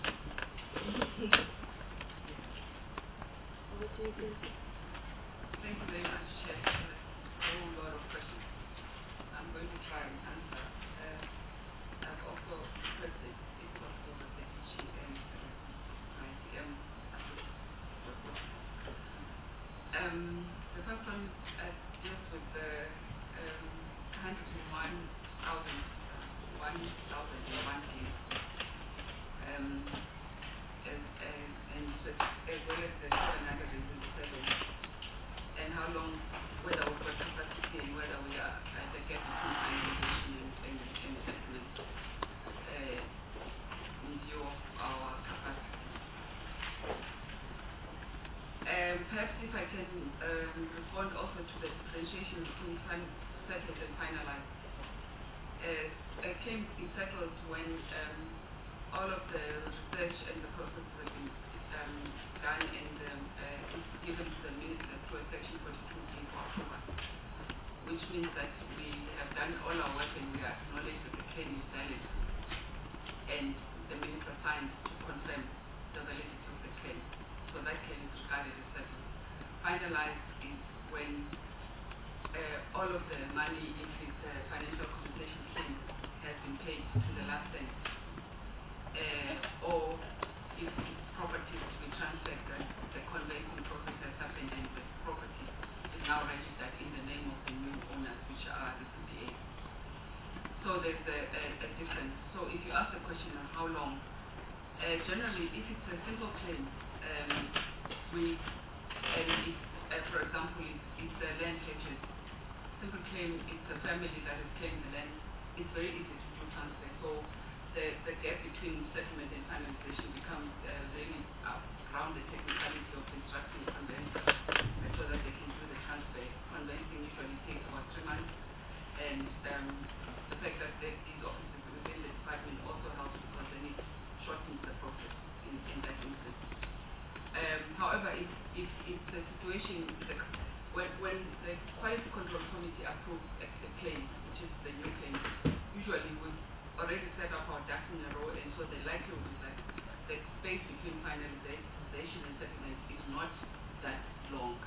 Thank you very much, Chair. A whole lot of questions. I'm going to try and answer. Uh, I've also requested, if possible, that the chief and uh, my C M report. Um, the first one uh, deals with the um, one hundred one thousand, one thousand one days. Um, as, as, and as well as the seven hundred twenty-seven. And how long, whether we've got capacity and whether we are at the gap between organization and, and, and settlement uh, in view of our capacity. Um, perhaps if I can um, respond also to the differentiation between settled and finalized. Uh, a claim is settled when um, all of the research and the process have been um, done and um, uh, it's given to the minister through a section forty-two B for approval, which means that we have done all our work and we acknowledge that the claim is valid. and the minister signs to confirm the validity of the claim. So that claim is regarded as settled. Finalized is when uh, all of the money in his uh, financial compensation claim has been paid to the last cent, uh, or if it's property to be transferred, that the conveyancing process has happened and the property is now registered in the name of the new owners, which are the C P A. So there's a, a, a difference. So if you ask the question of how long, uh, generally, if it's a simple claim, um, we, and it's, uh, for example, it's, it's a land purchase. Simple claim, it's a family that has claimed the land. It's very easy to do transfer. So the, the gap between settlement and finalization becomes uh, really uh, around the technicality of instructing the conveyancer so that they can do the transfer. Conveyancing usually takes about three months, and um, the fact that the, these offices within the department also helps because then it shortens the process in, in that instance. Um, however, if, if, if the situation, the, when, when the Quality Control Committee approves a, a claim, which is the new claim, usually we've already set up our ducks in a row, and so the likelihood is that the space between finalization and settlement is not that long.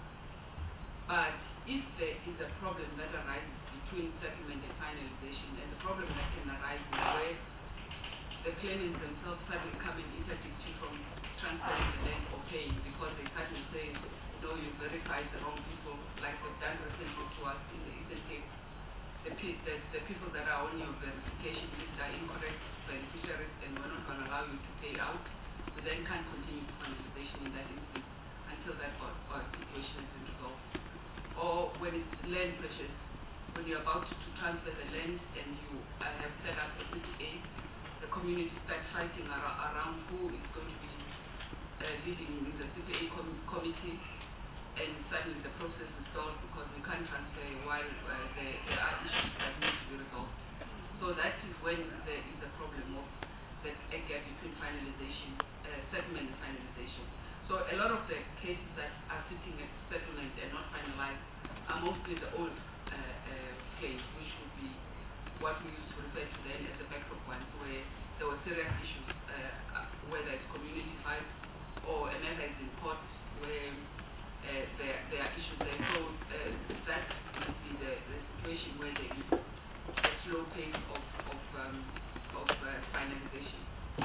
But if there is a problem that arises between settlement and finalization, and the problem that can arise is where the claimants themselves suddenly come and interdict you from transferring the land or paying because they suddenly say, no, you verified the wrong people, like they've done recently to us in the Eastern Cape. The, the, the people that are on your verification list are incorrect beneficiaries, and we're not going to allow you to pay out. We then can't continue the finalization in that instance until that or, or situation has been resolved. Or when it's land purchase, when you're about to transfer the land and you uh, have set up a C P A, the community starts fighting ar around who is going to be uh, leading in the C P A com committee, and suddenly the process is stalled because we can't transfer while uh, there, there are issues that need to be resolved. So that is when there is a problem of the a gap between finalization, uh, settlement and finalization. So a lot of the cases that are sitting at settlement and not finalized are mostly the old uh, uh, claims, which would be what we used to refer to then as the backdrop ones, where there were serious issues, uh, whether it's community fight or a matter is in court where uh, there, there are issues there. So uh, that would be the, the situation where there is a slow pace of, of, um, of uh, finalization.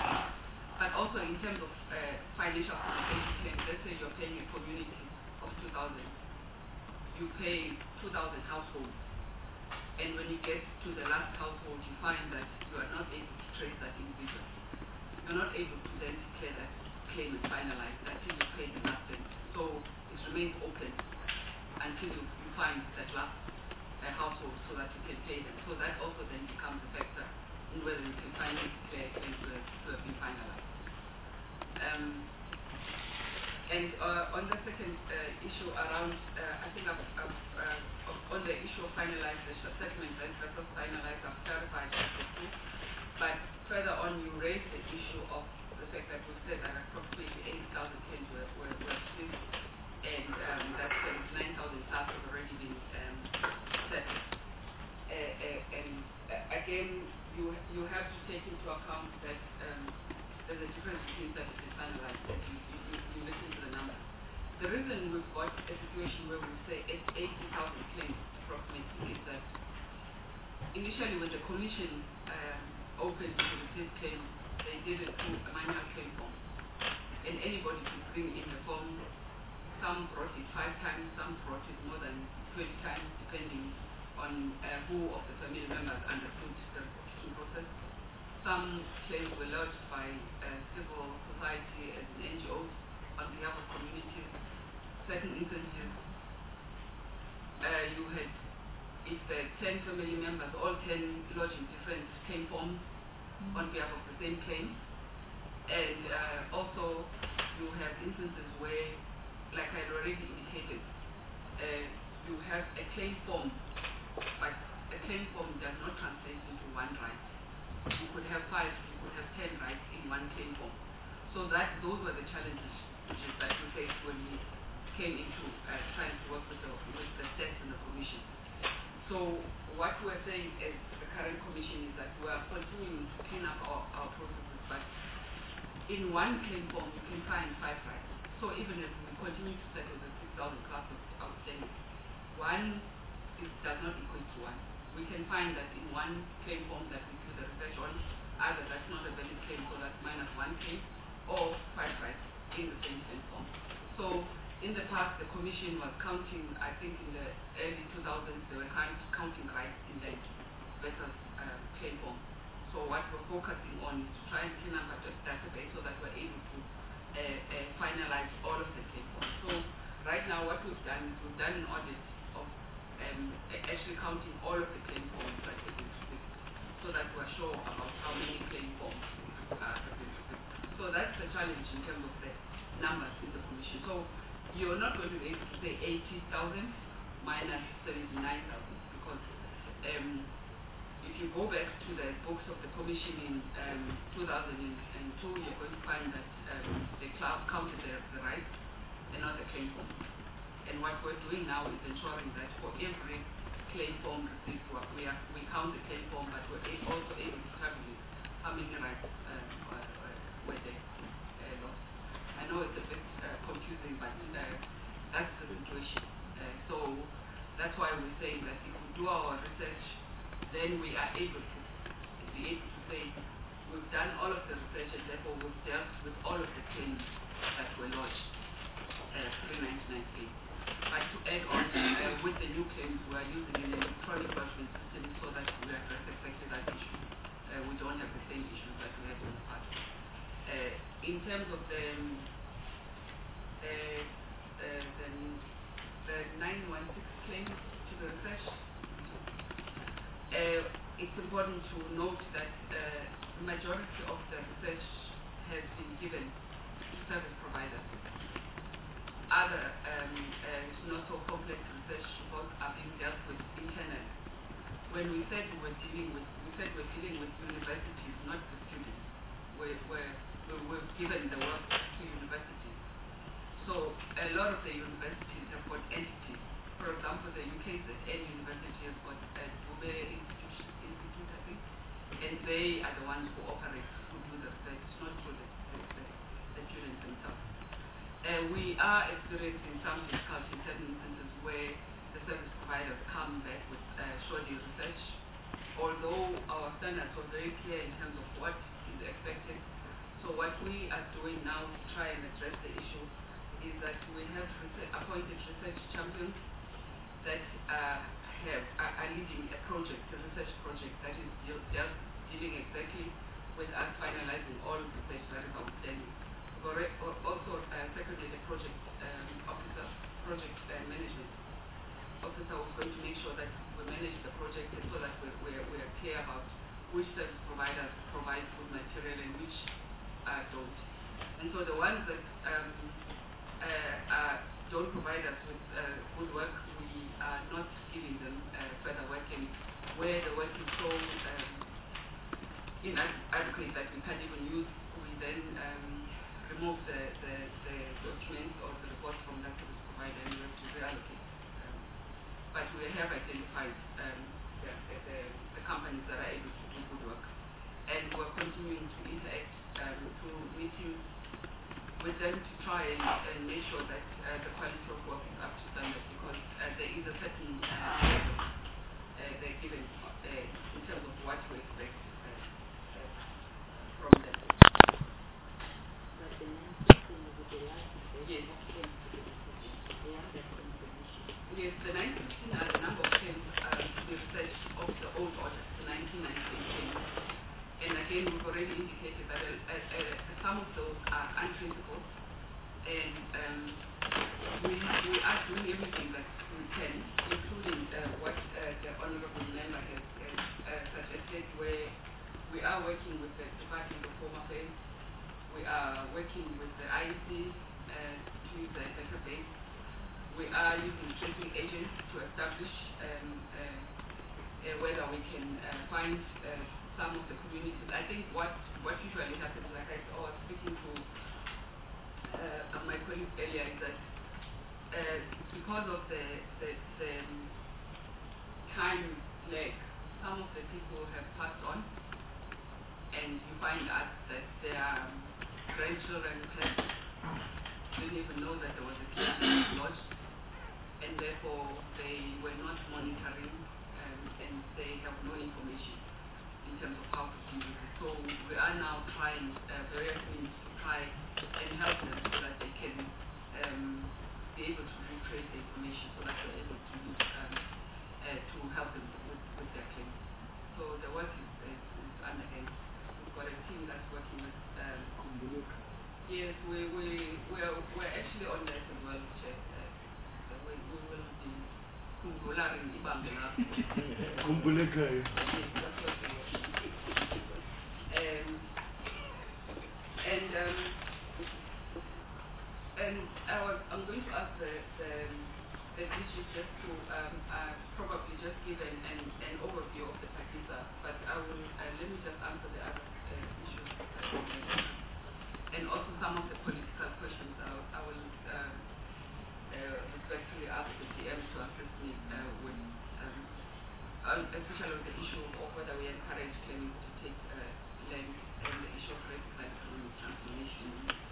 But also in terms of uh, financial compensation claims, let's say you're paying a community of two thousand, you pay two thousand households, and when you get to the last household, you find that you are not able to trace that individual. You're not able to then declare that claim is finalized until you pay the last cent. So it remains open until you, you find that last uh, household so that you can pay them. So that also then becomes a factor in whether you can finally declare claims to, to have been finalized. Um, and uh, on the second uh, issue around, uh, I think I've, I've, uh, on the issue of finalization, settlement and versus finalized, I've clarified that too. But further on, you raised the issue of the fact that we said that approximately eighty thousand claims were, were, were split, and um, that seventy-nine thousand plus have already been um, settled. Uh, uh, and uh, again, you you have to take into account that um, there's a difference between settled and finalized. That you, you, you listen to the numbers. The reason we've got a situation where we say eighty thousand claims approximately is that initially when the commission um, opened to receive claims, they did it through a manual claim form, and anybody could bring in the form. Some brought it five times, some brought it more than twenty times, depending on uh, who of the family members understood the application process. Some claims were lodged by uh, civil society and N G Os on behalf of communities. Certain instances, uh, you had, if the ten family members, all ten lodging different claim forms mm-hmm. on behalf of the same claim. And uh, also, you have instances where, like I had already indicated, uh, you have a claim form, but a claim form does not translate into one right. You could have five, you could have ten rights in one claim form. So that those were the challenges that we faced when we came into uh, trying to work with the, with the stats and the commission. So what we're saying is the current commission is that we are continuing to clean up our, our processes, but in one claim form you can find five rights. So even if we continue to settle the six thousand classes outstanding, one is, does not equate to one. We can find that in one claim form that we do the research on, either that's not a valid claim, so that's minus one claim, or five rights in the same claim form. So in the past, the commission was counting, I think in the early two thousands, they were count, counting rights in the versus uh, claim form. So what we're focusing on is to try and clean up our database so that we're able to uh, uh, finalize all of the claim forms. So right now what we've done is we've done an audit of um, actually counting all of the claim forms that have been submitted, so that we're sure about how many claim forms uh, have been submitted. So that's the challenge in terms of the numbers in the commission. So you're not going to be able to say eighty thousand minus seventy-nine thousand, because um, if you go back to the books of the commission in um, two thousand two, you're going to find that um, they counted the, the rights and not the claim form. And what we're doing now is ensuring that for every claim form received, we, are, we count the claim form, but we're also able to calculate how many rights um, were, were there uh, lost. I know it's a bit uh, confusing, but uh, that's the situation. Uh, so that's why we're saying that if we do our research, then we are able to be able to say we've done all of the research and therefore we've dealt with all of the claims that were lodged uh, pre nineteen ninety-eight. But to add on, uh, with the new claims, we are using an electronic lodgement system so that we address exactly that issue. Uh, we don't have the same issues that we had in the past. Uh, in terms of the uh, uh, the, the nine one six claims to the research, Uh, it's important to note that the uh, majority of the research has been given to service providers. Other um, uh, not so complex research reports are being dealt with internally. When we said we were dealing with, we said we're dealing with universities, not the students. We're, we're, we're given the work to universities. So a lot of the universities have got entities. For example, the U K Z N University has got a Dubai Institute, Institute, I think, and they are the ones who operate, who do the research, not through the, the, the, the students themselves. Uh, we are experiencing some difficulty in certain instances where the service providers come back with uh, shoddy research, although our standards were very clear in terms of what is expected. So what we are doing now to try and address the issue is that we have research, appointed research champions that uh, have, are, are leading a project, a research project that is deal, deal, dealing exactly with us finalizing all of the research that is outstanding. We've also uh, seconded a project um, officer, project uh, management officer who's going to make sure that we manage the project so that we're, we're, we're clear about which service providers provide good material and which uh, don't. And so the ones that um, uh, uh, don't provide us with uh, good work, we are not giving them uh, further work, and where the work is so um, inadequate that we can't even use, we then um, remove the, the, the documents or the reports from that service provider and we have to reallocate. Um, but we have identified um, the, the, the companies that are able to do good work, and we're continuing to interact um, through meetings with them to try and, and make sure that uh, the quality of work is up to standard, because uh, there is a certain uh, level uh, they're given uh, in terms of what to expect uh, uh, from them. But the nine sixteen is the last Yes. the one that information. Yes, the nine sixteen are the number of claims uh, the research of the old order, the nineteen ninety-eight claims. And again, we've already indicated that uh, uh, uh, some of those are untraceable, and um, we, we are doing everything that we can, including uh, what uh, the Honourable Member has uh, suggested, where we are working with the Department of Home Affairs, we are working with the I E C uh, to use the database, we are using tracing agents to establish um, uh, uh, whether we can uh, find uh, some of the communities. I think what, what usually happens, like I was speaking to uh, my colleague earlier, is that uh, because of the, the, the time lag some of the people have passed on, and you find out that their grandchildren have, didn't even know that there was a claim that was lodged, and therefore they were not monitoring, um, and they have no information in terms of how to deal with it. So we are now trying uh, various means to try and help them so that they can um, be able to retrace the information so that they're able to um, uh, to help them with, with their claim. So the work is, is, is underhand. We've got a team that's working with. Um, yes, we we we're, we're actually on that as well, Chair. Uh, so we, we will be kumbularing ibambe lapho. Kumbulekayo. Yes, that's what we are. Um, and um, and I was, I'm going to ask the the, the D G just to um, uh, probably just give an, an, an overview of the Pakisa, but I will uh, let me just answer the other uh, issues uh, and also some of the political questions. I, I will uh, uh, respectfully ask the D M to assist me uh, with, um, uh, especially on the issue of whether we encourage claimants to take uh, land and the issue of rectified economic transformation.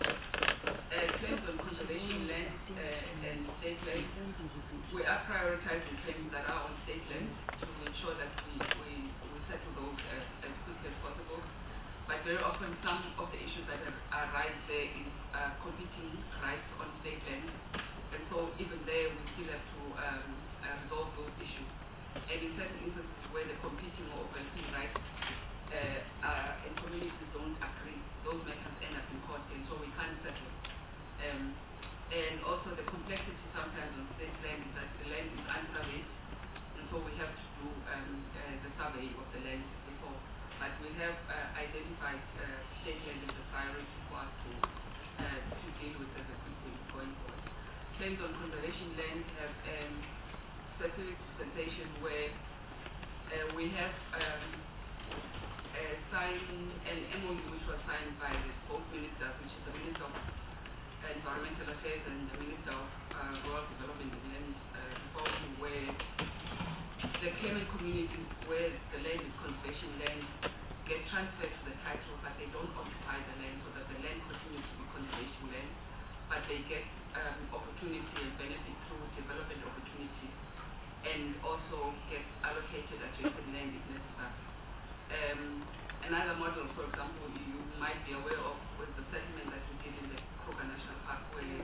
Uh, claims on conservation land uh, and state land, we are prioritizing claims that are on state land to ensure that we, we, we settle those uh, as quickly as possible. But very often some of the issues that are, are right there is uh, competing rights on state land. And so even there we still have to um, uh, resolve those issues. And in certain instances where the competing or overlapping rights uh, are, and communities don't agree, those matters end up in court, and so we can't settle. Um, and also the complexity sometimes on state land is that the land is unsurveyed, and so we have to do um, uh, the survey of the land before. But we have uh, identified uh, state land as a priority for us to, uh, to deal with as a quick win going forward. Claims on conservation land have um, specific dispensation where uh, we have um, uh, signed an M O U which was signed by the both ministers, which is the Minister of Environmental Affairs and the Minister of uh, Rural Development and Land uh, Reform, where the claimant communities where the land is conservation land get transferred to the title, but they don't occupy the land, so that the land continues to be conservation land, but they get um, opportunity and benefit through development opportunities, and also get allocated adjacent land if necessary. Um, another model, for example, you might be aware of was the settlement that we did in the Kruger National Park, where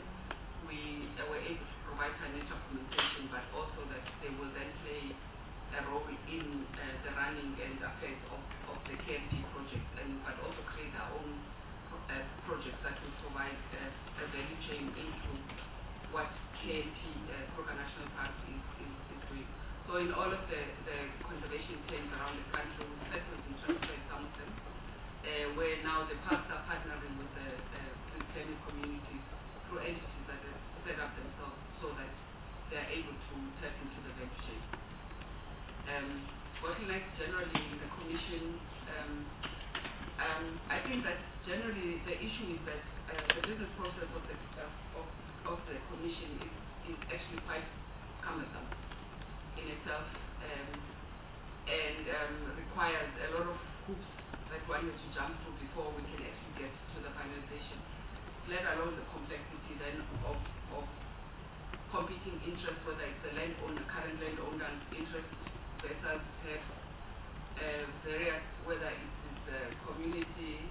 we uh, were able to provide financial compensation, but also that they will then play a role in uh, the running and affairs of, of the K M P project, and but also create our own uh, projects that will provide uh, a value chain into what K M P, uh, Kruger National Park, is, is, is doing. So in all of the, the conservation claims around the country, we settled and transferred some of them, uh, where now the parks are partnering with the uh, claimant communities through entities that have set up themselves so that they are able to tap into the value chain. Um, bottlenecks generally in the commission, um, um, I think that generally the issue is that uh, the business process of the, uh, of, of the commission is, is actually quite cumbersome in itself, um, and um, requires a lot of hoops that one has to jump through before we can actually get to the finalization, let alone the complexity then of, of competing interests, whether it's the landowner, current landowner's interest versus have uh, various, whether it is the community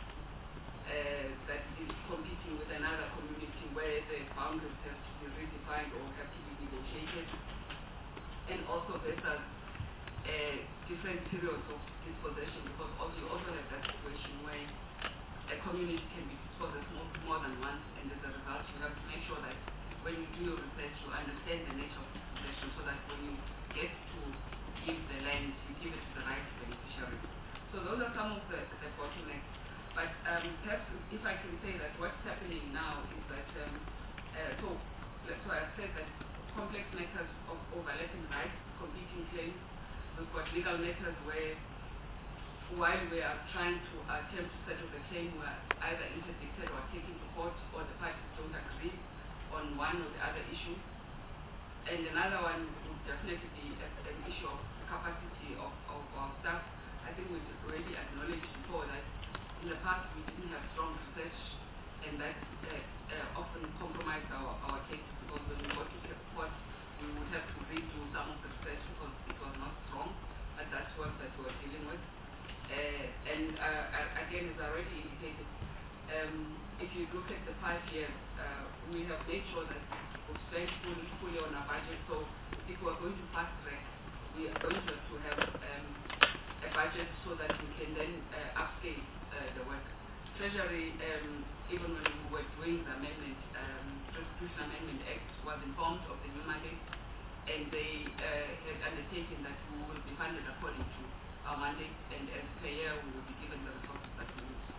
uh, that is competing with another community where the boundaries have to be redefined or have to be negotiated, and also versus uh, different periods of dispossession, because also you also have that situation where a community can be dispossessed more, more than once, and as a result you have to make sure that when you do your research you understand the nature of dispossession, so that when you get to give the land, you give it to the right beneficiary. So those are some of the, the bottlenecks. But um, perhaps if I can say that what's happening now is that, um, uh, so, so I've said that complex matters of overlapping rights, competing claims, we've got legal matters where while we are trying to attempt to settle the claim, we are either interdicted or taken to court, or the parties don't agree on one or the other issue. And another one would definitely be an issue of capacity of, of our staff. I think we've already acknowledged before that in the past we didn't have strong research, and that uh, uh, often compromised our, our cases, because when we go to the court, we would have to redo some of the research because it was not strong, but that's what that we're dealing with. Uh, and uh, again, as I already indicated, um, if you look at the five years, uh, we have made sure that we've spent fully, fully on our budget. So if we're going to fast track, we are going to have to have um, a budget so that we can then uh, upscale uh, the work. Treasury, um, even when we were doing the amendment, um, Constitution Amendment Act was informed of the new mandate, and they uh, had undertaken that we will be funded according to our mandate, and as per year we will be given the resources that we need.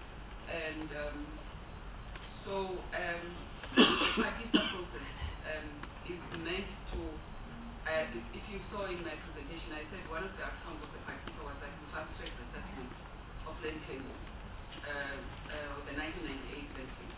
And um, so um, the Pakistan process um, is meant to, uh, if, if you saw in my presentation, I said one of the outcomes of the Pakistan was that we fast-tracked the settlement of land claims, uh, uh, the nineteen ninety-eight land claims.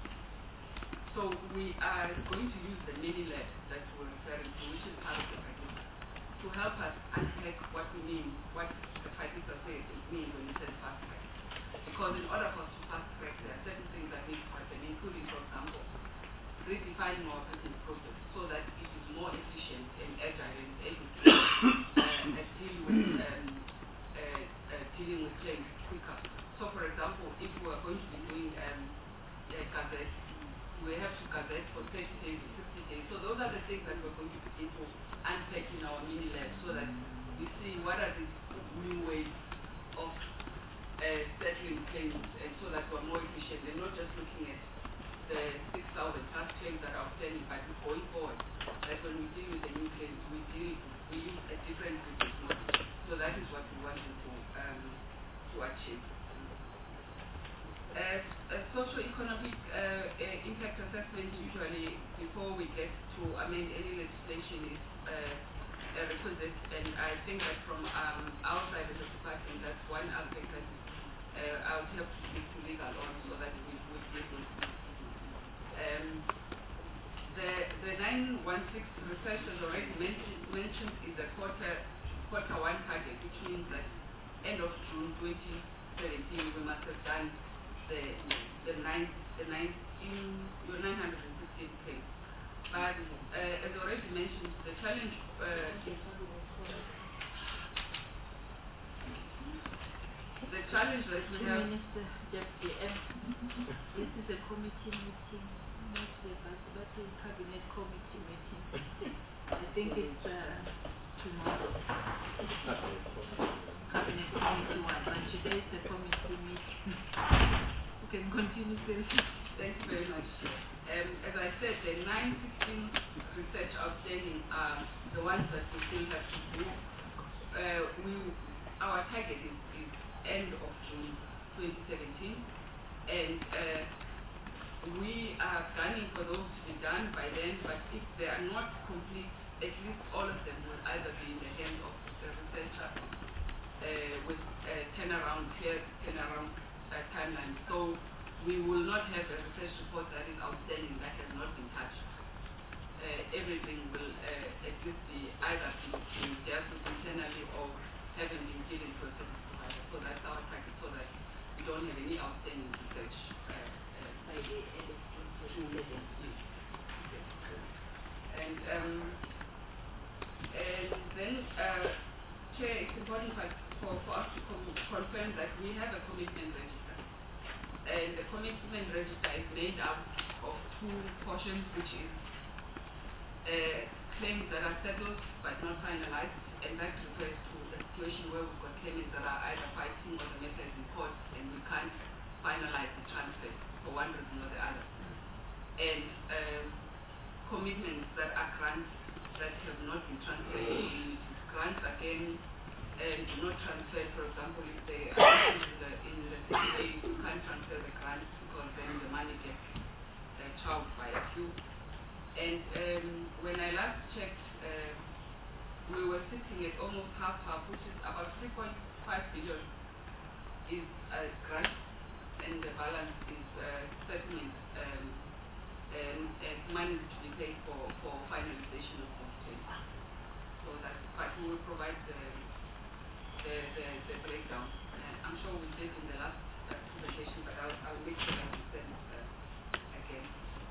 So we are going to use the mini lab that we're referring to, which is part of the Pakistan, to help us unpack what we mean, what the Pakistan says it means when it says fast-track. Because in order for us to fast-track, there are certain things that need to happen, including, for example, redefining our business process so that it is more efficient and agile and able to uh, deal with um, uh, uh, dealing with claims quicker. So, for example, if we are going to be doing um, a gazette, we have to gazette for thirty days, sixty days. So those are the things that we're going to begin to unpack in our mini lab so that we see what are the new ways of uh, settling claims, and so that we're more efficient and not just looking at the six thousand plus claims that are outstanding, but going forward, that when we deal with the new claims, we deal, we use a different business model. So that is what we want to, um, to achieve. Uh, a socio-economic uh, uh, impact assessment, usually before we get to amend any legislation, is uh, a requisite, and I think that from um, our side of the department, that's one aspect that uh, I would have to speak to legal on so that we would be able to. Um, the the nine one six research, as already mentioned, mentioned is a quarter quarter one target, which means that end of June twenty seventeen we must have done the the nine the nineteen your nine hundred and sixteen claims. But uh, as already mentioned, the challenge uh, is the challenge that we have. Minister Deputy M, this is a committee meeting, not the but a cabinet committee meeting. I think it's uh, tomorrow. Cabinet committee one, but today is the committee meeting. You can continue, please. Thank you very much. Um, as I said, the nine sixteen research outstanding are the ones that we still have to do. Uh, we, our target is, is end of June twenty seventeen, and uh, we are planning for those to be done by then, but if they are not complete, at least all of them will either be in the hands of the researcher uh, with a turnaround, clear turnaround uh, timeline. So we will not have a research report that is outstanding that has not been touched. Uh, everything will uh, at least be either being dealt with internally or having been given to a service provider. So that's our target, so that we don't have any outstanding research uh, uh, By the end of June seventeen. And um, and then, uh, Chair, it's important for, for, for us to com confirm that we have a commitment register. And the commitment register is made up of two portions, which is uh, claims that are settled but not finalized, and that refers to the situation where we've got claimants that are either fighting or the matter is in court and we can't finalize the transfer for one reason or the other. And um, commitments that are grants that have not been transferred. Grants again and do not transfer, for example, if they are in the, in the same way, you can't transfer the grants because then the money gets uh, charged by a few. And um, when I last checked, uh, we were sitting at almost half half, which is about three point five billion is uh, grants, and the balance is uh, settlement um, and, and money to be paid for, for finalization of those claims. So that's quite we will provide the, the, the, the breakdown. Uh, I'm sure we did in the last uh, presentation, but I'll, I'll make sure that we send it uh, again.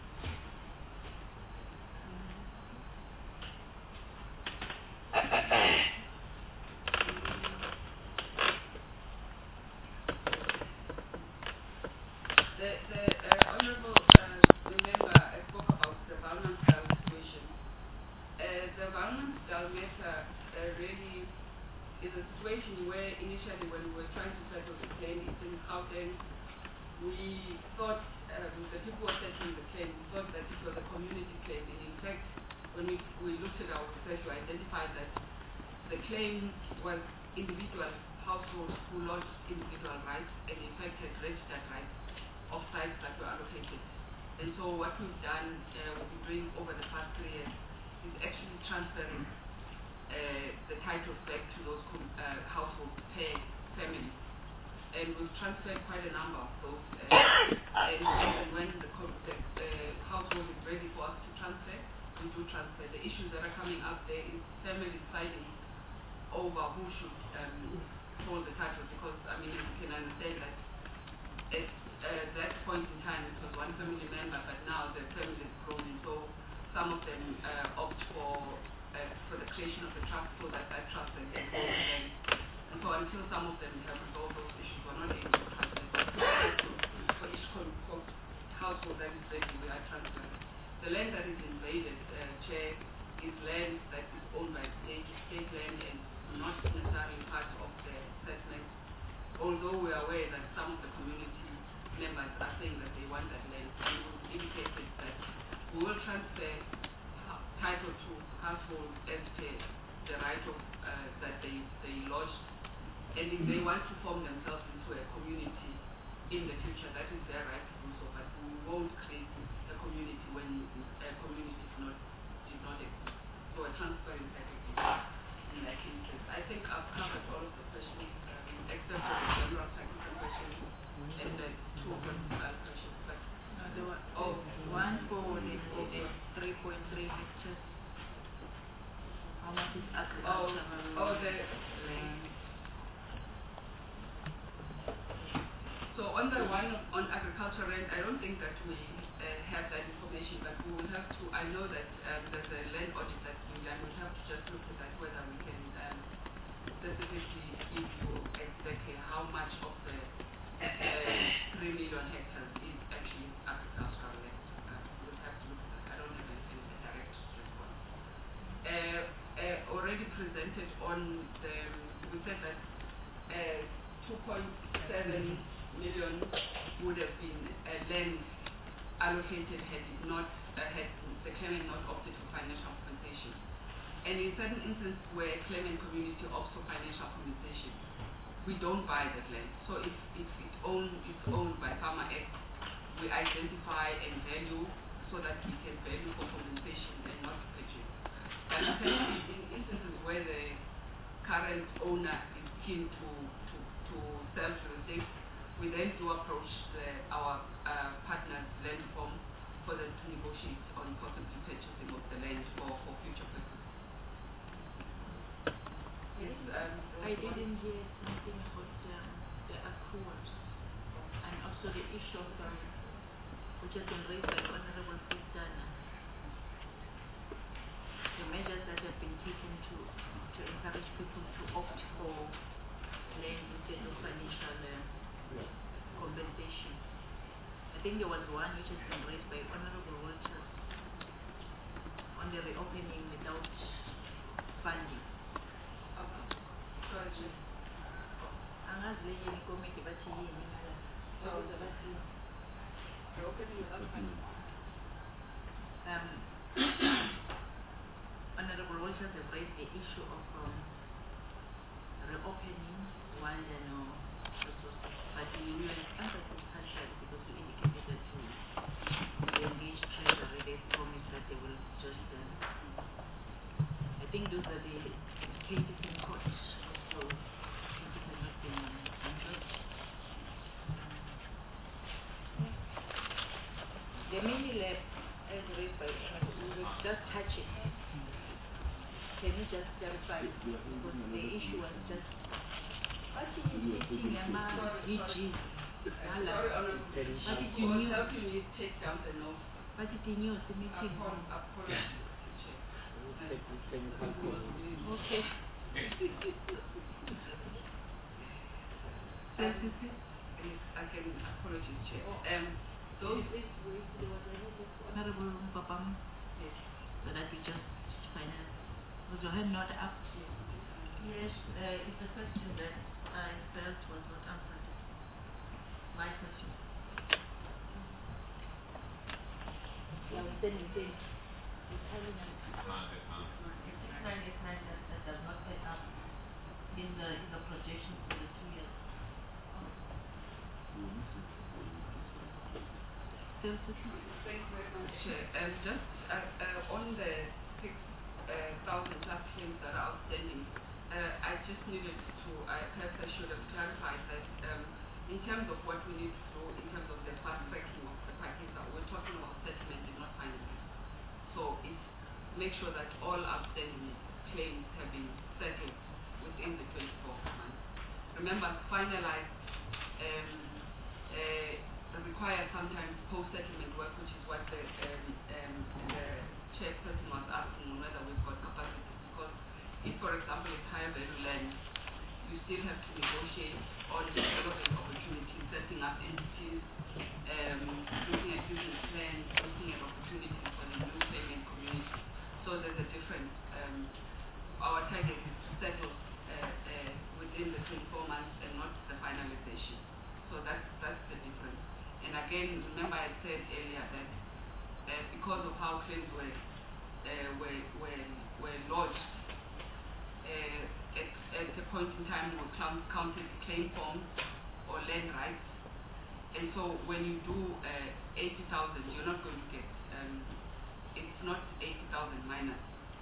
The, the uh, Honourable uh, member uh, spoke about the Valmont Girl situation. Uh, the Valmont Girl matter uh, really is a situation where initially when we were trying to settle the claim, it's in Gauteng, we thought, um, the people who were settling the claim, we thought that it was a community claim. And in fact, when we, we looked at our research, we identified that the claim was individual households who lost individual rights and in fact had registered rights of sites that were allocated. And so what we've done, uh, what we're doing over the past three years, is actually transferring uh, the titles back to those uh, households per family. And we've transferred quite a number of those. Uh, and, and when the, the uh, household is ready for us to transfer, we do transfer. The issues that are coming up there is families fighting over who should um, hold the title, because, I mean, you can understand that at uh, that point in time it was one family member, but now the family is grown, and so some of them uh, opt for uh, for the creation of the trust, so that that trust then can go to them. And so until some of them have resolved those issues, we're not able to transfer. For each co- household that is ready, we are transferring. The land that is invaded, uh, Chair, is land that is owned by state, state land, and not necessarily part of the settlement. Although we are aware that some of the community members are saying that they want that land, and we've indicated that we will transfer title to households as per the right of uh, that they, they lodged. And if they want to form themselves into a community in the future, that is their right to do so, but we won't create a community when a community is not, did not exist. So a transfer is effective in that interest. I think I've covered all of the questions, um, except for the general technical questions and the two political questions. But No, there were oh, one for the, the, the three point three hectares. How much is oh, agricultural oh, the land? So on the one on agricultural land, I don't think that we uh, have that information, but we will have to. I know that um, there's a land audit that's being done. We'll have to just look at that, whether we can um, specifically give you exactly how much of the uh, three million hectares is actually agricultural land. Uh, we'll have to look at that. I don't have a, a direct response. Uh, uh, already presented on the. We said that uh, two point seven million would have been uh, land allocated had it not uh, had the claimant not opted for financial compensation. And in certain instances where claimant community opts for financial compensation, we don't buy that land. So if, if it's owned it's owned by Farmer Act, we identify and value so that we can value for compensation and not purchase. But in, in instances where the current owner is keen to to, to sell to the state, we then do approach the, our uh, partners land firm for them to negotiate on possibly purchasing of the land for, for future purposes. Yes, um, I didn't hear something about um, the accruals and also the issue of um, which has been raised by Honorable Christiana. The measures that have been taken to to encourage people to opt for land instead of financial uh, compensation. I think there was one which has been raised by Honorable Walters on the reopening without funding. Okay. Sorry, Chair. Angazi yini committee bathi yini ngala. Oh, the The opening without funding. Um, Honorable Walters have raised the issue of um, reopening while there are no resources. But you will answer this partially because you indicated that you will engage Treasury. They promised that they will just. Um, I think those are the cases in court. So cases have not been answered. The mini lab, as raised by we will just touch it. Can you just clarify, because the issue was just, what is taking Yamaha D G? Sorry, Honorable. But it's I in was you. helping you take down the notes. But it's in your meeting. Apol- Apologies, Chair. Okay. Um, yes, again, apologies, Chair. Um, those, Honorable Mpapam, yes, so that we just final. Was your hand not up? Yes, uh, it's a question that I felt was not answered. My question. Yeah, we said, we said, it's having a- six nine eight nine that, that does not add up in the in the projection for the two years. Still sitting? thank you very much, Chair. Um, just uh, uh, on the six uh, thousand plus claims that are outstanding, uh, I just needed to, uh, perhaps I should have clarified that um, in terms of what we need to do in terms of the fast tracking of the Pakistan, we're talking about settlement and not finalizing. So it's make sure that all outstanding claims have been settled within the twenty-four months. Remember, finalized um, uh, requires sometimes post-settlement work, which is what the, um, um, the chairperson was asking on whether we've got capacity. Because if, for example, it's higher value land, you still have to negotiate on development opportunities, setting up entities, um, looking at business plans, looking at opportunities for the new payment community. So there's a difference. Um, our target is to settle uh, uh, within the twenty-four months and not the finalization. So that's that's the difference. And again, remember I said earlier that uh, because of how claims were uh, were were were lodged, uh, at, at a point in time we count, counted claim forms or land rights. And so when you do uh, eighty thousand, you're not going to get. Um, it's not eighty thousand minus.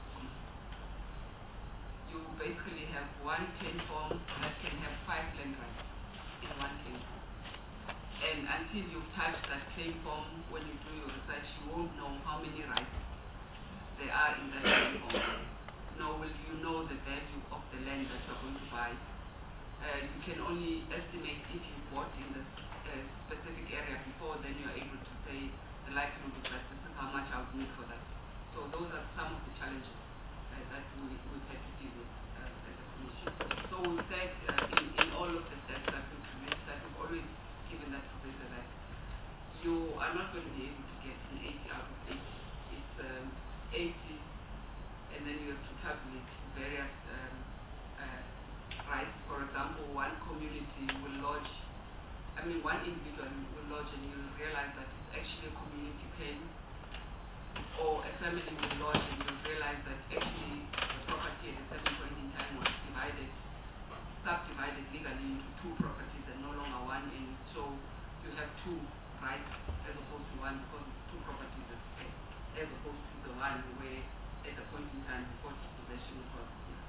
You basically have one claim form that can have five land rights in one claim form. And until you've touched that claim form, when you do your research, you won't know how many rights there are in that claim form. Nor will you know the value of the land that you're going to buy. Uh, you can only estimate if you bought in the uh, specific area before, then you're able to say the likelihood is that this is how much I would need for that. So those are some of the challenges uh, that we, we've had to deal with uh, as a commission. So we said uh, in, in all of the steps that we've released, that we've always given that provision that you are not going to be able to get an eighty out of eighty. It's um, eighty, and then you have to calculate various um, uh, rights. For example, one community will lodge, I mean one individual will lodge and you'll realize that it's actually a community claim, or a family will lodge and you'll realize that actually the property at a certain point in time was divided, subdivided legally into two properties and no longer one, and so you have two rights as opposed to one because it's two properties as, as opposed to the one where at a point in time before dispossession was.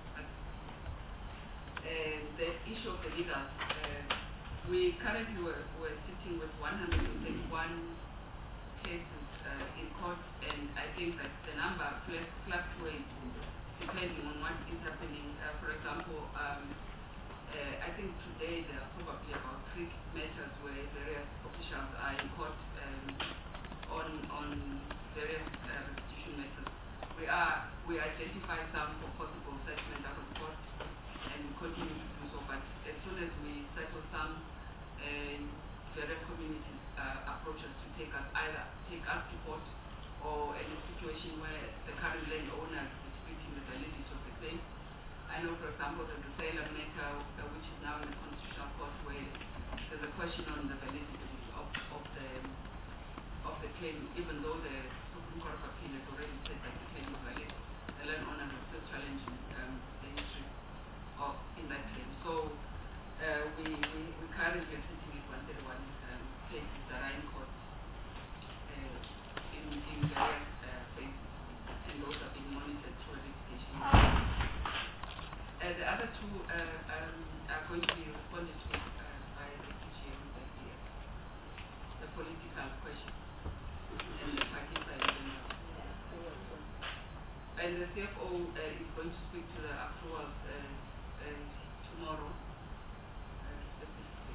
And the issue of the legal, uh, we currently were, were sitting with one hundred thirty-one cases uh, in court, and I think that the number fluctuates depending on what is happening. Uh, for example, um, uh, I think today there are probably about three matters where various officials are in court um, on on various uh, restitution matters. We are we identify some for possible settlement out of court, and we continue to do so. But as soon as we settle some, uh, various communities uh, approach us to take us either take us to court, or in a situation where the current landowner is disputing the validity of the claim. I know, for example, there's a Salem matter uh, which is now in the Constitutional Court, where there's a question on the validity of, of the of the claim, even though the Supreme Court of Appeal has already said that the claim is valid. The landowner is still challenging um, the history of in that claim. So uh, we, we we currently are sitting with one thirty-one um, cases that are in court uh, in in various uh, phases, and those are being monitored through a litigation. Uh, the other two uh, um, are going to be responded to uh, by the C G M, the, the political question and the Pakistan in general. And the C F O uh, is going to speak to the accruals uh, and tomorrow. Uh, specifically.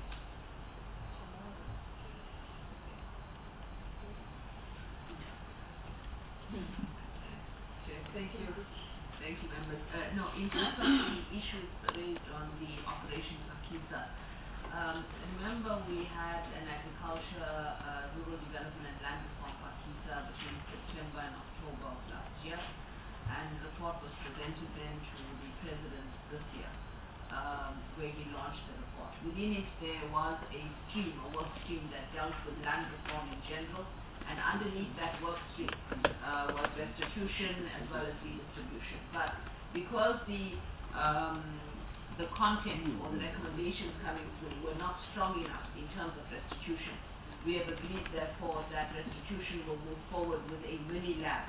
Okay, thank you. Thank you, members. Uh, no, in terms of the issues raised on the Operation Phakisa, um, remember we had an agriculture, uh, rural development and land reform Phakisa between September and October of last year, and the report was presented then to the President this year, um, where he launched the report. Within it, there was a stream, a work stream that dealt with land reform in general, and underneath that work stream uh, was restitution as well as redistribution. But because the um, the content or the recommendations coming through were not strong enough in terms of restitution, we have agreed therefore that restitution will move forward with a mini lab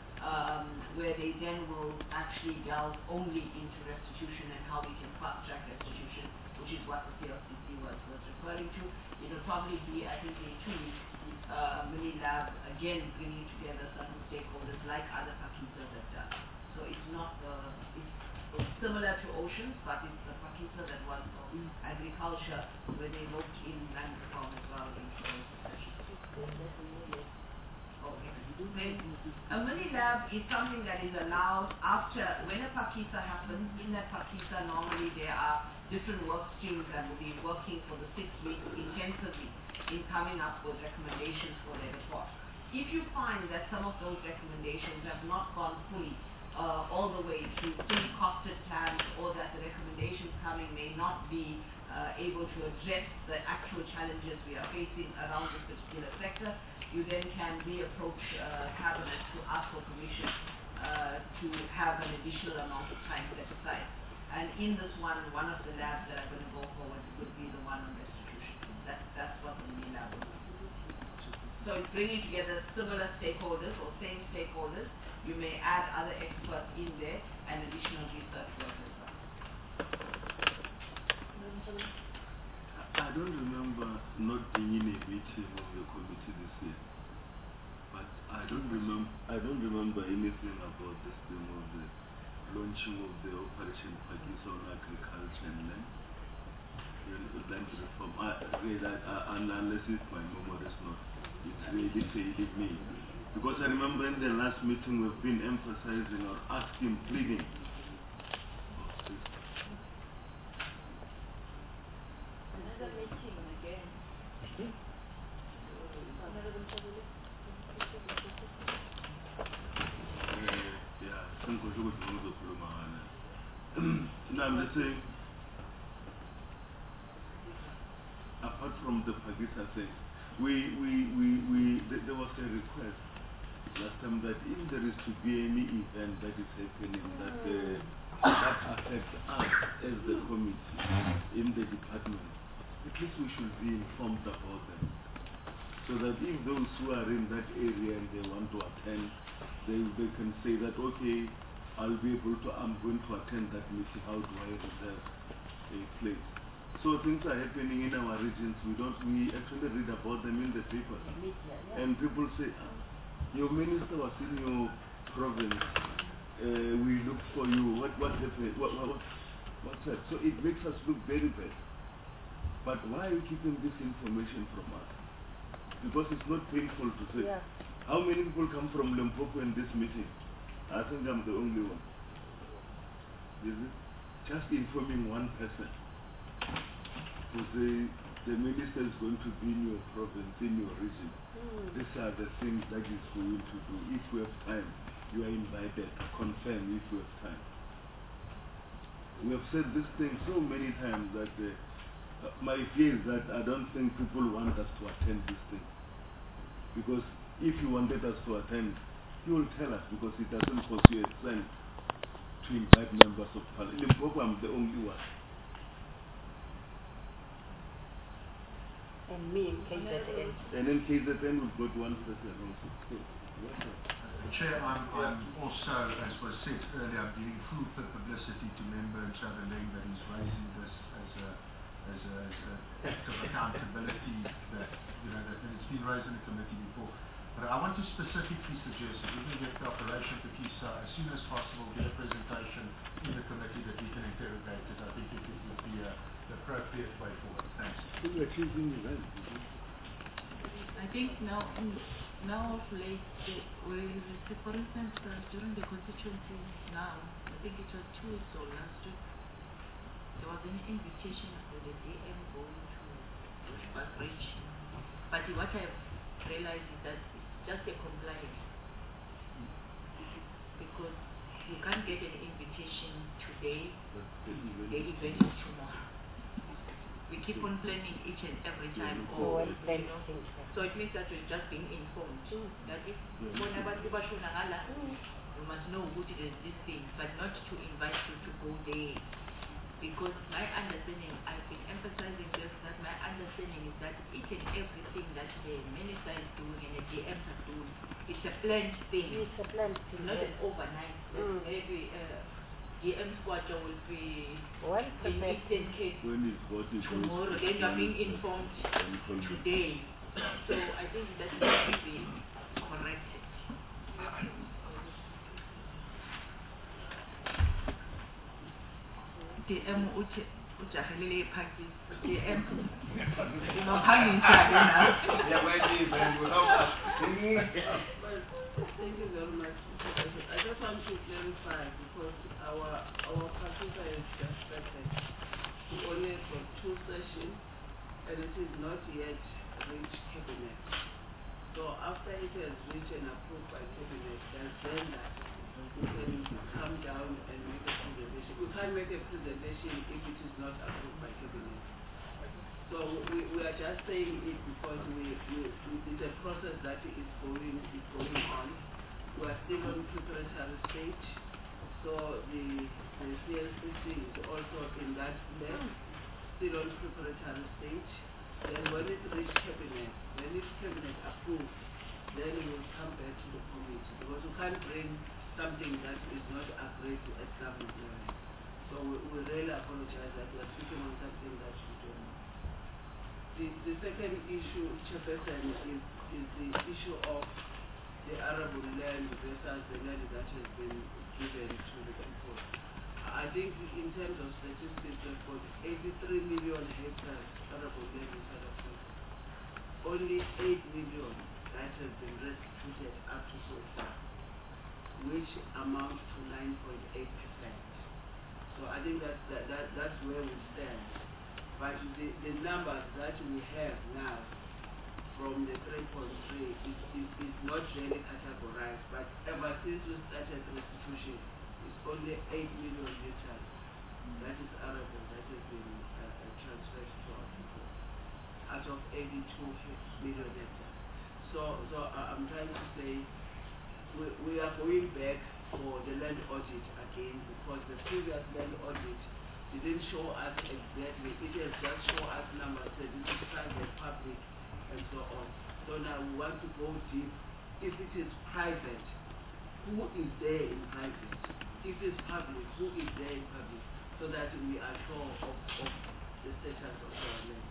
um, where they then will actually delve only into restitution and how we can fast track restitution, which is what the C L C C was, was referring to. It will probably be, I think, a two weeks uh, mini lab, again bringing together certain stakeholders like other Phakisas have done. So it's not, uh, it's, it's similar to Oceans, but it's the Phakisa that was for agriculture, where they looked in land reform as well into those discussions. Okay. Then, a mini lab is something that is allowed after, when a Phakisa happens, in that Phakisa normally there are different work streams that will be working for the six weeks intensively in coming up with recommendations for their report. If you find that some of those recommendations have not gone fully uh, all the way to fully costed plans, or that the recommendations coming may not be uh, able to address the actual challenges we are facing around this particular sector, you then can re-approach uh, Cabinet to ask for permission uh, to have an additional amount of time set aside. And in this one, one of the labs that are going to go forward would be the one on restitution. That's, that's what the mini lab will do. So it's bringing together similar stakeholders or same stakeholders. You may add other experts in there and additional research work as well. I don't remember not being in a meeting of the committee this year, but I don't remember. I don't remember anything about this thing of the launching of the Operation Phakisa on agriculture and land, land reform. I, really, I, I, unless if my memory is not, it's really failing me. Because I remember in the last meeting we've been emphasizing or asking, pleading. Another meeting again. Honorable Chabule. Yeah, some good to the No, I'm just saying, apart from the Phakisa thing, we, we, we, we, th there was a request last time that if there is to be any event that is happening that, uh, that affects us as the committee in the department, at least we should be informed about them. So that if those who are in that area and they want to attend, they, they can say that, okay, I'll be able to, I'm going to attend that meeting, how do I reserve a place? So things are happening in our regions, we don't, we actually read about them in the paper. And people say, ah, your minister was in your province, uh, we looked for you, what, what happened, what, what, what's that? So it makes us look very bad. But why are you keeping this information from us? Because it's not painful to say. Yeah. How many people come from Limpopo in this meeting? I think I'm the only one. Is it? Just informing one person. To say the minister is going to be in your province, in your region. Mm. These are the things that he's going to do. If we have time, you are invited. Confirm if we have time. We have said this thing so many times that uh, uh, my fear is that I don't think people want us to attend this thing. Because if you wanted us to attend, you will tell us, because it doesn't cost you a cent to invite members of parliament. In Limpopo, I'm the only one. And me in K Z N. And in K Z N, we've got one person also. So, yes, sir. Chair, I'm, I'm also, as was said earlier, giving full publicity to Member Ntshavheni that he's raising this as a as a, as a act of accountability that, you know, that it's been raised in the committee before. But I want to specifically suggest that we can get the operation to KISA as soon as possible, get a presentation in the committee that we can interrogate it. I think it, it would be a, the appropriate way forward. Thanks. I think now, in, now of late, the, we, for instance, uh, during the constituency now, I think it was two weeks or last week, there was an invitation for the D M going to Bushbuck. But what I've realized is that it's just a compliance. Because you can't get an invitation today, the event is tomorrow. We keep on planning each and every time, or, you know, so it means that we're just being informed that if you must know who did this thing, but not to invite you to go there. Because my understanding, I've been emphasizing this, that my understanding is that each and everything that the minister is doing and the D Ms are doing, it's a planned thing. It's a planned thing. Not yes. an overnight. Mm. Maybe uh, D M squadron will be Well, in Eastern Cape tomorrow, then you are being informed today. So I think that needs to be corrected. D M uthi ujahilele iphathi D M unophangisa na. Thank you very much. I just want to clarify because our our participant is just started. We only got two sessions and it is not yet reached cabinet. So after it has reached and approved by cabinet, then that we can come down and make a presentation. We can't make a presentation if it is not approved by cabinet. So we, we are just saying it because we, we, we it's a process that is going is going on. We are still on preparatory stage. So the the C L C C is also in that step, still on preparatory stage. Then when it reaches cabinet, when it's cabinet approved, then we will come back to the committee because we can't bring something that is not agreed to at government level. So we, we really apologize that we are speaking on something that we don't know. The, the second issue, Chairperson, is, is the issue of the arable land versus the land that has been given to the people. I think in terms of statistics, we've got eighty-three million hectares arable land in South Africa. Only eight million that has been restituted up to so far, which amounts to nine point eight percent. So I think that, that, that that's where we stand. But the, the numbers that we have now from the three point three is, is, is not really categorized. But ever since we started restitution, it's only eight million hectares that is arable that has been uh, uh, transferred to our people out of eighty-two million hectares. So, so uh, I'm trying to say we, we are going back for the land audit again because the previous land audit didn't show us exactly. It has just shown us numbers that this is private, public, and so on. So now we want to go deep. If it is private, who is there in private? If it's public, who is there in public? So that we are sure of, of the status of our land.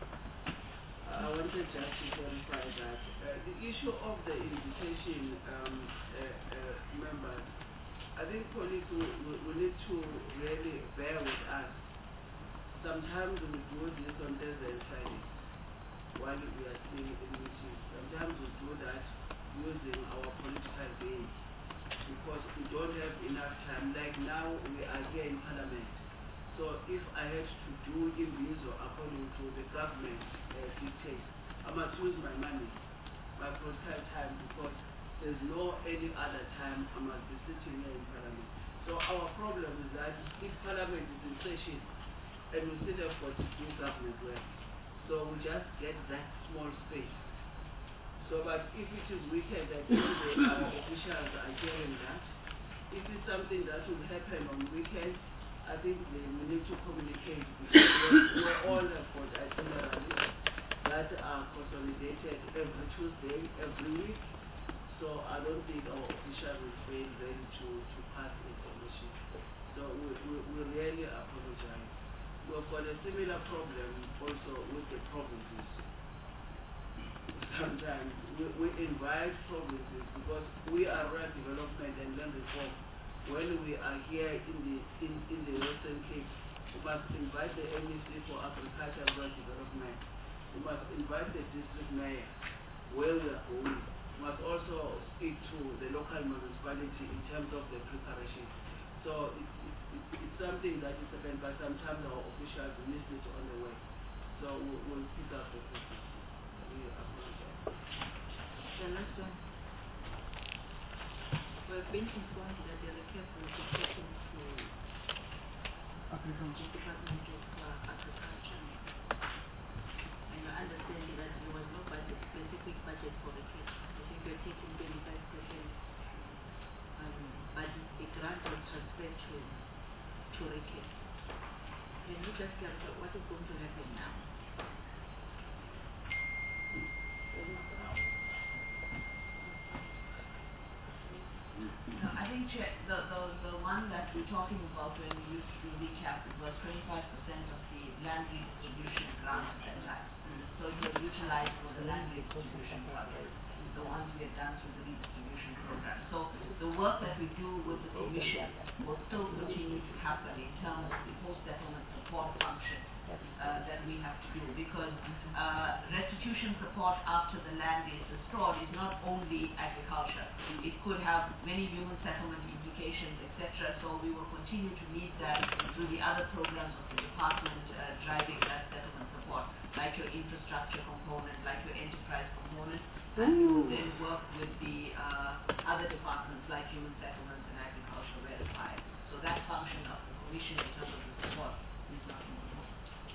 I wanted just to clarify that. Uh, the issue of the invitation um, uh, uh, members, I think colleagues, we, we, we need to really bear with us. Sometimes we do this on Thursday and Friday while we are still in meetings. Sometimes we do that using our political gain because we don't have enough time. Like now we are here in Parliament. So if I had to do in visa according to the government uh, dictates, I must use my money, my political time because there's no any other time I must be sitting here in Parliament. So our problem is that if Parliament is in session and we still have got to do government work, so we just get that small space. So but if it is weekend, I think the, our officials are hearing that. If it's something that will happen on weekends, I think they, we need to communicate because we all have got itineraries that are consolidated every Tuesday, every week. So I don't think our officials will fail ready to, to pass information. So we, we, we really apologize. We've got a similar problem also with the provinces. sometimes we, we invite provinces because we are rural development and land reform. When we are here in the in, in the Western Cape, we must invite the M E C for Agriculture and Rural Development. We must invite the district mayor where we are going. We must also speak to the local municipality in terms of the preparation. So it, it, it, it's something that is happened, but sometimes our officials miss it on the way. So we'll, we'll pick up the process. We apologize. The last one. We've been informed that the request will be taken to Agriculture. the Department of uh, Agriculture. And I understand that there was no budget, specific budget for the case. I think we're taking twenty-five percent um, budget. The grant was transferred to, to the case. Can you just tell us what is going to happen now? No, I think Chair, the, the, the one that we're talking about when we used to do recap, it was twenty-five percent of the land redistribution grant at that time. Mm. So it was utilized for the land redistribution project, the ones we had done through the redistribution program. So the work that we do with the commission will still continue to happen in terms of the post-settlement support function uh, that we have to do, because uh, restitution support after the land is destroyed is not only agriculture. It could have many human settlement implications, et cetera. So we will continue to meet that through the other programs of the department uh, driving that settlement support, like your infrastructure component, like your enterprise component, and we will then work with the uh, other departments like human settlements and agriculture verified. So that function of the commission in terms of the support is not involved.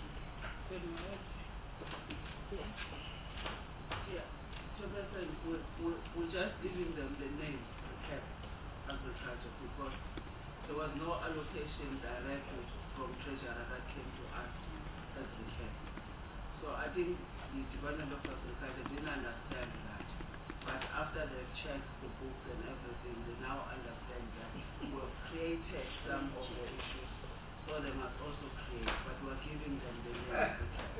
Yeah. Yeah. So that's why we're, we're, we're just giving them the name, CAP Agriculture, because there was no allocation directly from Treasurer that came to us as the CAP. So I think the Department of Agriculture didn't understand that. But after they've checked the book and everything, they now understand that we've created some of the issues. So they must also create, but we're giving them the name of the CAP.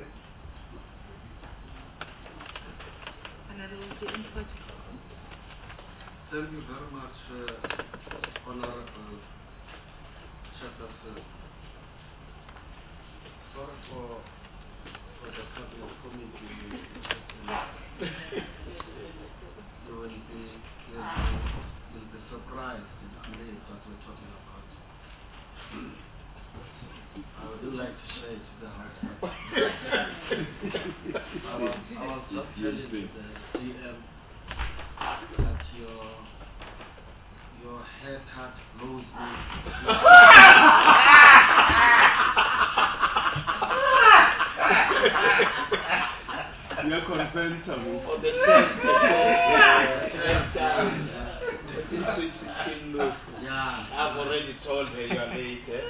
Thank you very much, uh, Honorable Chairperson. Sorry for, for the Cabinet Committee. You will be, you will be surprised in the names that we're talking about. I would like to say to the House I was, I was just telling the D M that your your haircut blows me. You are concerned, Samu. On the tenth, Yeah. I've already told her you are late. Eh?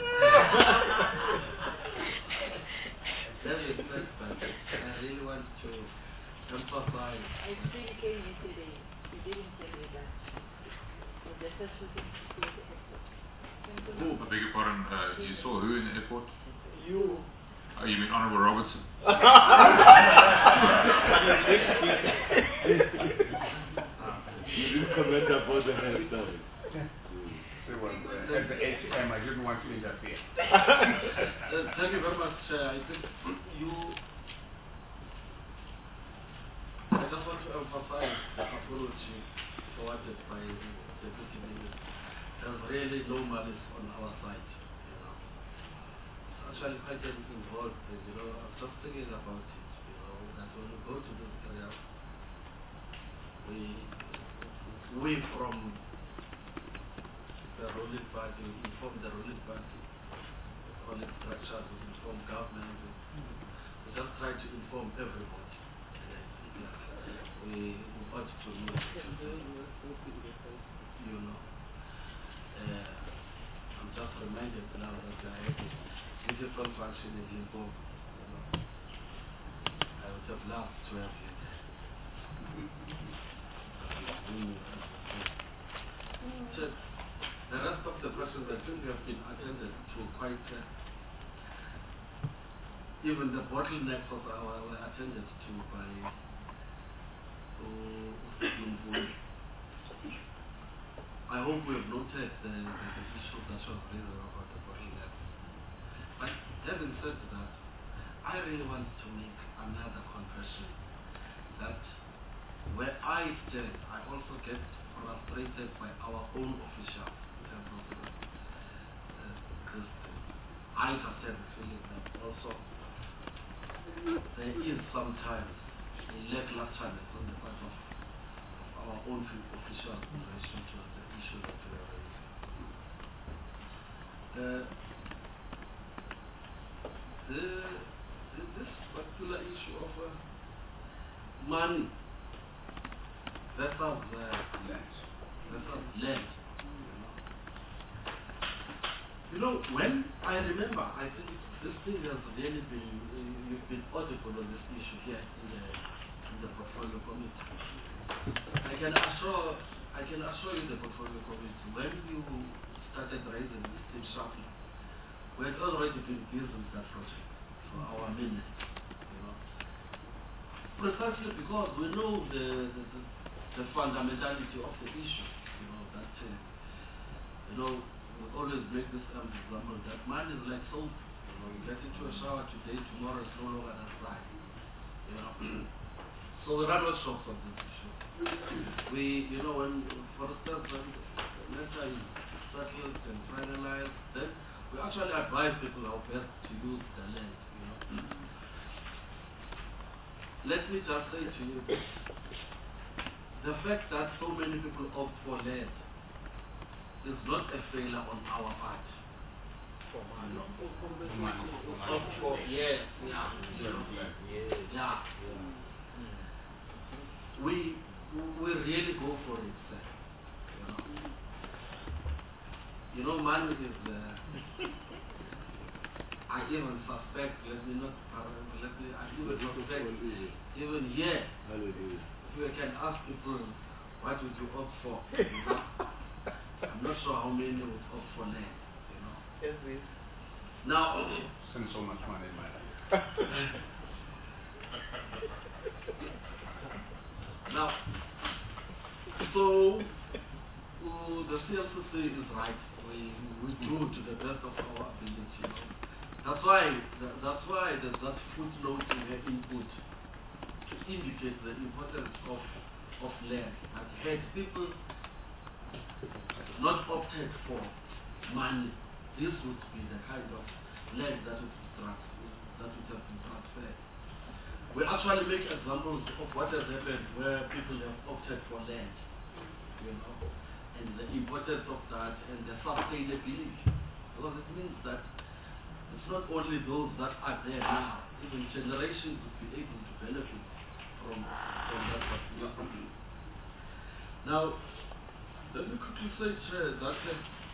That is not bad. I really want to emphasize. I still came yesterday. He didn't tell me that. So the first thing to say the airport. I beg your pardon, uh, you saw who in the airport? You. Oh, you mean Honorable Robertson? You didn't comment about the hairstyle. At the H M, I didn't want to interfere. uh, thank you very much. Uh, I think you. I just want to emphasize the approach forwarded by the Deputy Minister. There's really no malice on our side. You know, actually quite getting involved. You know, I was just thinking about it. You know, that when we go to this area, we we from the ruling party, we inform the ruling party, call it structure, we inform government, we just try to inform everybody. Uh, yeah. We, we ought to know, you know. Uh, I'm just reminded now that I have a different function in Limpopo, you know. I would have loved to have you there. So, the rest of the questions I think have been attended to quite, uh, even the bottlenecks of our were attended to by I hope we have noted the, the, the issue that was raised about the bottleneck. But having said that, I really want to make another confession that where I stand, I also get frustrated by our own officials in terms of the, uh, this thing. I just have a feeling that also there is sometimes a lacklustre on the part of our own officials in relation to the issue that we are raising. Uh, the, the, this particular issue of uh, money versus uh, land, versus land, you know. You know, when I remember, I think this thing has really been, uh, you've been audible on this issue here in the, in the portfolio committee. I can assure, I can assure you the portfolio committee, when you started raising this thing sharply, we had already been busy with that project for our minute, you know. Precisely because we know the, the, the, the fundamentality of the issue, you know, that, uh, you know, we always make this um, example that man is like soap, you know, you get into a shower today, tomorrow it's no longer that dry, you know. So we run workshops on this issue. We, you know, when, for instance, when the matter is settled and finalized, then we actually advise people how best to use the land, you know. Let me just say to you, the fact that so many people opt for land is not a failure on our part. For money. You know, for money. Opt for, yes, yeah, you know, yeah. We we really go for it, sir. You know, you know money is. Uh, I even suspect. Let me not. Let me. I even suspect. Even here, if you can ask people, what would you opt for? You know? I'm not sure how many would opt for land. You know. Yes, please. Now, spend so much money in my life. Now, so uh, the C L C C is right. We we do to the best of our ability. You know? That's why the, that's why there's that footnote in the input to indicate the importance of of land. And had people not opted for money, this would be the kind of land that would be trans that would have been transferred. We actually make examples of what has happened where people have opted for land, you know, and the importance of that and the sustainability. Because it means that it's not only those that are there now, even generations would be able to benefit from, from that particular thing. Now, let me quickly say, Chair, that uh,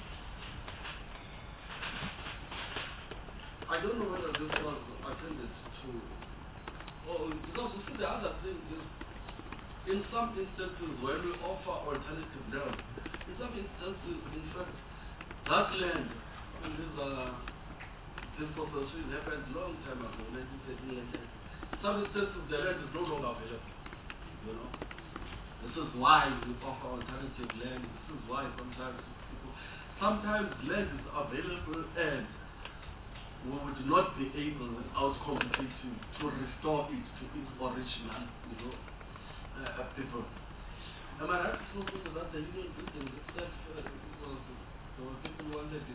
I don't know whether this was attended to. Oh, because you see, the other thing is, in some instances, when we offer alternative land, in some instances, in fact, that land, I mean, this, uh, this proposition happened a long time ago, nineteen thirty-eight. In some instances, the land is no longer available, you know. This is why we offer alternative land. This is why sometimes people, sometimes land is available and we would not be able, without competition, to restore it to its original, you know, uh, people. Am I right to say that the union building itself uh, was, there were people who wanted it?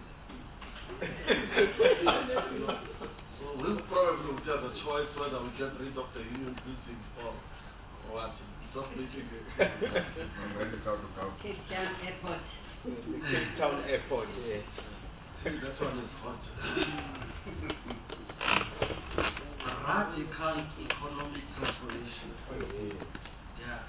You know? So we'll probably have a choice whether we get rid of the union building or, or what. Just making it. Cape Town Airport. Cape Town Airport, yes. That one is hot. Radical economic transformation. Yeah.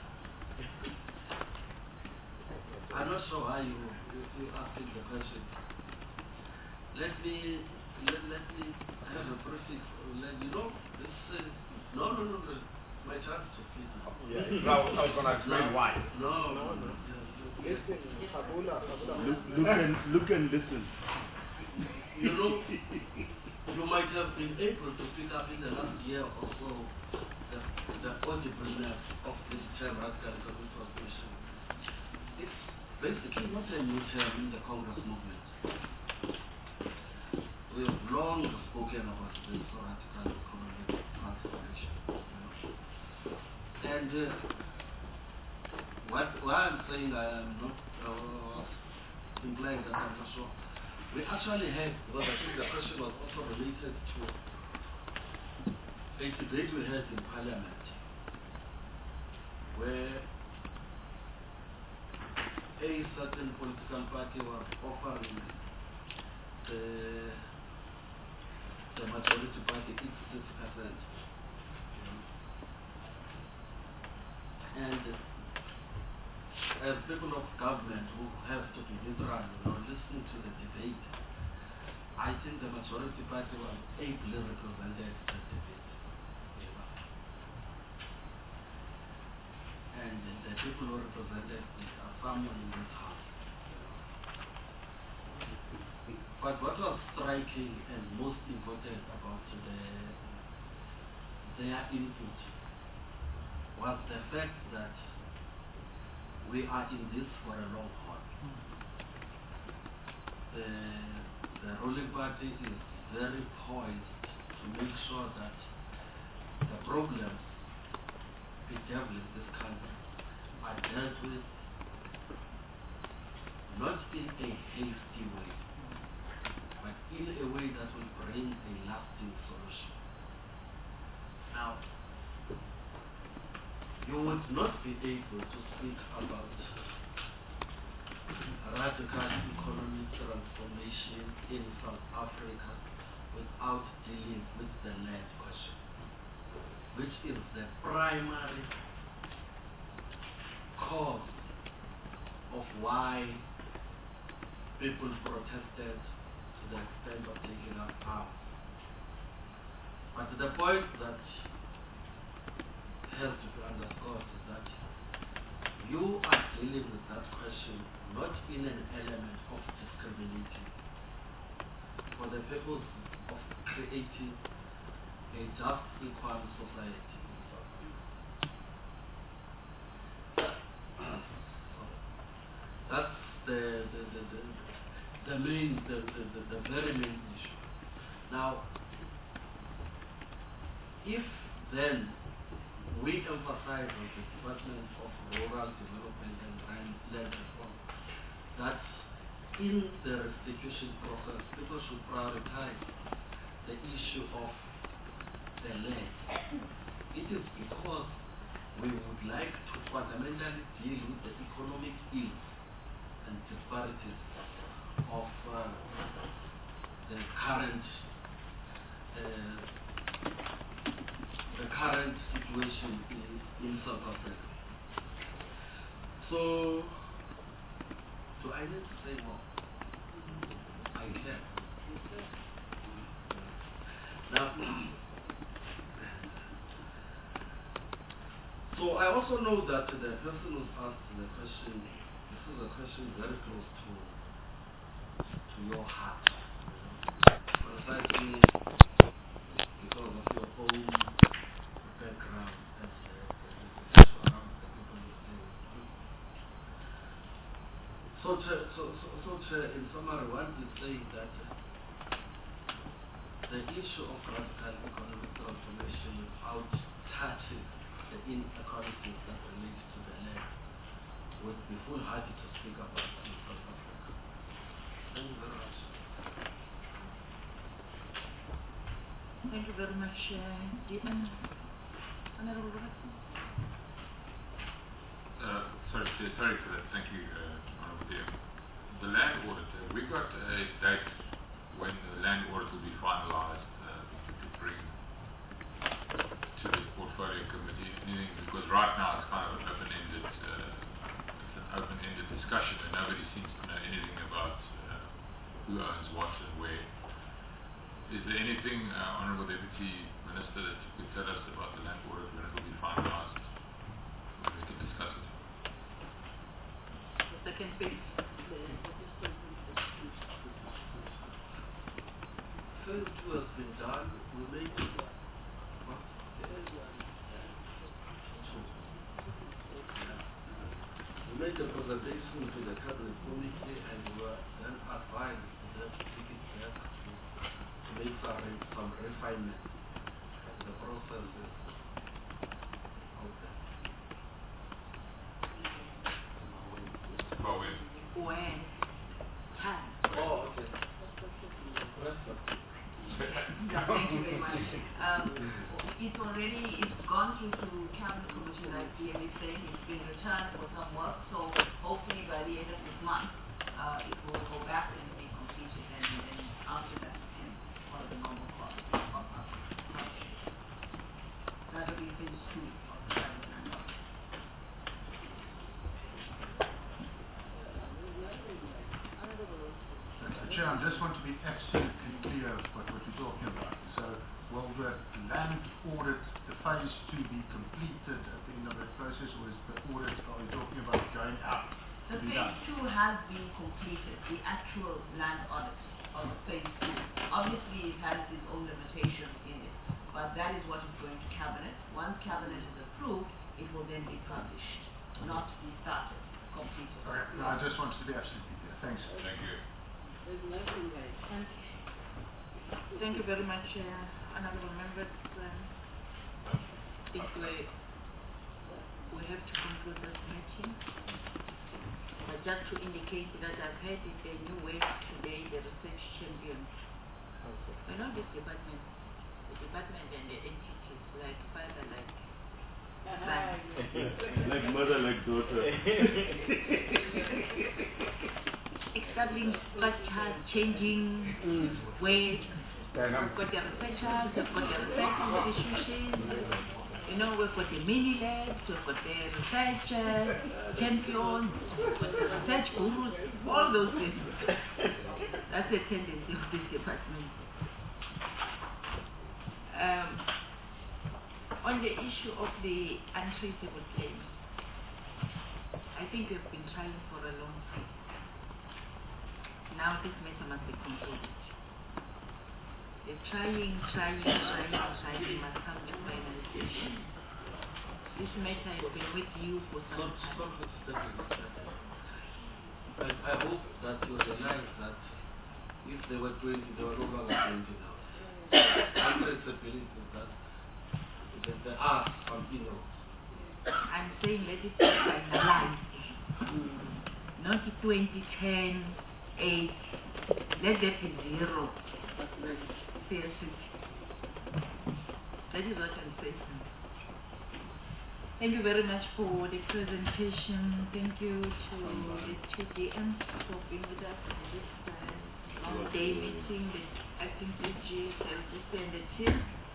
I'm not sure why you you asking the question. Let me let, let me have a briefing. Let you know this. Uh, no no no no. My chance to speak. Yeah. Now I was going to explain no, why. No no no. Listen, Fabula, Fabula. Look, look and look and listen. You know, you might have been able to pick up in the last year or so the the audibleness of this term radical economic transformation. It's basically not a new term in the Congress movement. We have long spoken about this radical economic transformation. You know. And uh, what, why I'm saying I am not uh, implying that I'm not sure. We actually had, because I think the question was also related to a debate we had in Parliament, where a certain political party was offering the, the majority party its fifty percent. You know. And as people of government who have to be neutral, you know, listening to the debate, I think the majority party was ably represented in the debate. And the people who represented are someone in this house. But what was striking and most important about the, their input was the fact that we are in this for a long haul. The, the ruling party is very poised to make sure that the problems bedeviling this country are dealt with not in a hasty way, but in a way that will bring a lasting solution. Now, you would not be able to speak about radical economic transformation in South Africa without dealing with the land question, which is the primary cause of why people protested to the extent of taking up arms. But the point that has to be underscored is that you are dealing with that question not in an element of discriminating, for the purpose of creating a just, equal society. That's the the, the, the, the main, the, the, the, the very main issue. Now, if then we emphasize on the Department of Rural Development and Land Reform that in the restitution process, people should prioritize the issue of the land. It is because we would like to fundamentally deal with the economic ills and disparities of uh, the current uh, the current situation in, in South Africa. So, do I need to say more? I can. Now, so I also know that the person who asked the question, this is a question very close to to your heart. Precisely because of your own background as a, as a around the people you stay with. So, to, so, so, so to, in summary, one is saying that the issue of radical economic transformation without touching the inequalities that relate to the land would be foolhardy to speak about in South Africa. Thank you very much. Thank you very much, uh, Dean. Honorable Robertson. Uh, sorry, sorry for that. Thank you, uh, Honorable Dean. The land audit, uh, we got a date when the land audit will be finalized uh, to bring to the portfolio committee. Anything, because right now it's kind of an open-ended, uh, it's an open-ended discussion, and nobody seems to know anything about uh, who owns what and where. Is there anything, uh, Honourable Deputy Minister, that you could tell us about the land audit when it will be finalised? We can discuss it. The second phase. First was been done, we made it. What? made a presentation to the cabinet committee and we were then advised that to take it back to, to make some, some refinement. The process is out there. But when? When? Time. Oh, okay. Yeah, thank you very much. Um, it's already, it's gone through to cabinet committee, like D M is saying, it's been returned for some work, so hopefully by the end of this month, uh, it will go back and be completed, and then after that, we can follow the normal course of our project. That will be phase two of the development work. Chair, I just want to be absolutely clear about what you're talking about. So, will the land audit, the phase two, be completed at the end of that process, or is the audit, are you talking about going out to The be phase done? two has been completed, the actual land audit of phase two. Obviously, it has its own limitations in it, but that is what is going to cabinet. Once cabinet is approved, it will then be published, not be started, completed. Okay, no, I just wanted to be absolutely clear. Thanks. Thank you. There's nothing like Thank you. Thank you very much, uh, honorable members. Um, I think we, we have to conclude this meeting. But just to indicate that I've heard it's a new word today, the research champion. You know this department, the department and the entities, like father, like son. Like mother, like daughter. Establishing structures, changing Mm. ways. We've got the researchers, we've got the research institutions, you know, we've got the mini labs, we've got the research uh, champions, we've got the research gurus, all those things. That's the tendency of this department. Um, on the issue of the untraceable claims, I think we've been trying for a long time. Now this matter must be concluded. The trying, trying, trying, trying must come to finalization. This matter has been with you for some time. Stop it, stop it, stop it. I, I hope that you realize that if they were twenty, they were no longer twenty now. Untraceability is that that there are some people. I'm saying let it be finalized. Not twenty ten, eight. Let that be zero. Seriously. That is what I'm saying. Thank you very much for the presentation. Thank you to the two D Ms for being with us in this uh, long day meeting, the acting D G, and the team.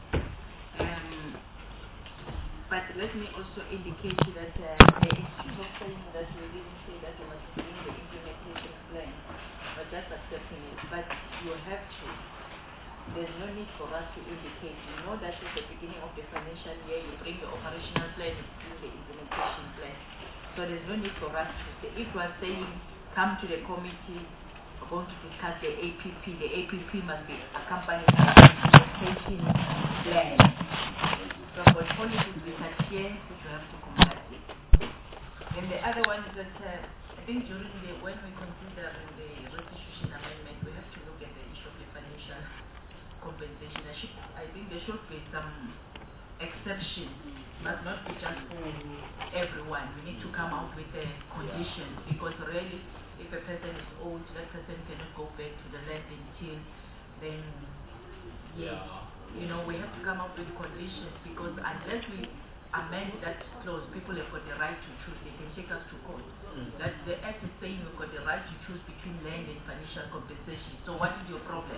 Um, but let me also indicate that uh, the issue of saying that we didn't say that we must bring the implementation plan, but just accepting it. But you have to. There's no need for us to indicate. You know that at the beginning of the financial year, you bring the operational plan, you bring the implementation plan. So there's no need for us to say. If we are saying, come to the committee, we're going to discuss the A P P, the A P P must be accompanied by the implementation plan. So for policies we have here, which we have to comply with. Then the other one is that uh, I think during the, when we consider the restitution amendment, we have to look at the issue of the financial compensation. I, should, I think there should be some exception, but not be just for everyone. We need to come out with a condition, because really, if a person is old, that person cannot go back to the land until then. Yeah. You know, we have to come up with conditions, because unless we amend that clause, people have got the right to choose. They can take us to court. Mm. That the act is saying we've got the right to choose between land and financial compensation. So what is your problem?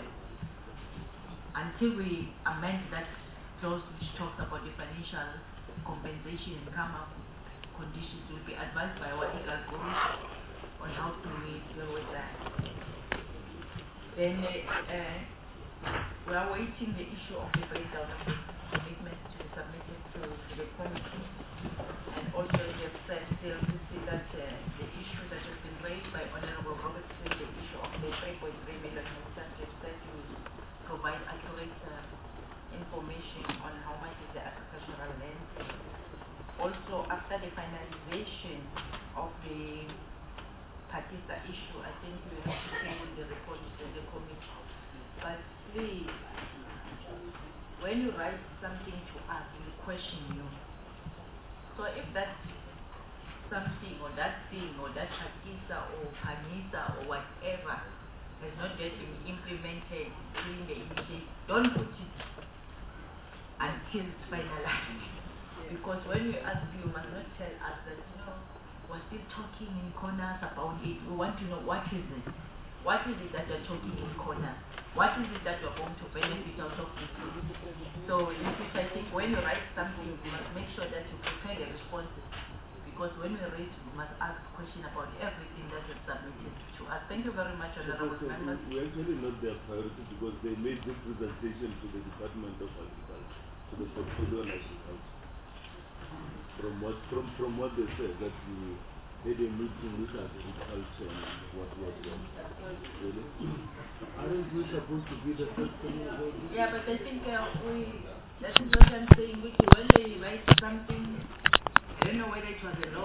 Until we amend that clause which talks about the financial compensation and come up with conditions, we'll be advised by our legal gurus on how to deal with that. Then uh, we are waiting the issue of the breakdown of the commitments to be submitted to, to the committee. And also we have said still to see that uh, the issue that has been raised by Honorable Robertson, the issue of the three point three million incentive that we provide accurate uh, information on how much is the agricultural land. also after the finalization of the Pakista issue, I think we have to table the report to the committee. But please, when you write something to us, we question you. So if that something or that thing or that Pakista or Panisa or whatever has not yet been implemented during the initiative, don't put it until it's finalized. Because when we ask you, you must not tell us that, you know, we're still talking in corners about it. We want to know what is it. What is it that you're talking in corners? What is it that you're going to benefit out of this? So this is, I think, when you write something, you must make sure that you prepare the responses. Because when we read, we must ask questions about everything that is submitted to us. Thank you very much, honorable members. We actually not their priority because they made this presentation to the Department of Agriculture, to the Portfolio on Agriculture. From what from from what they said, that we had a meeting with agriculture and what was what. Really? Aren't we supposed to be the first thing about this? Yeah, but I think uh, we that is what I'm saying, which when they write something, I don't know whether it was a law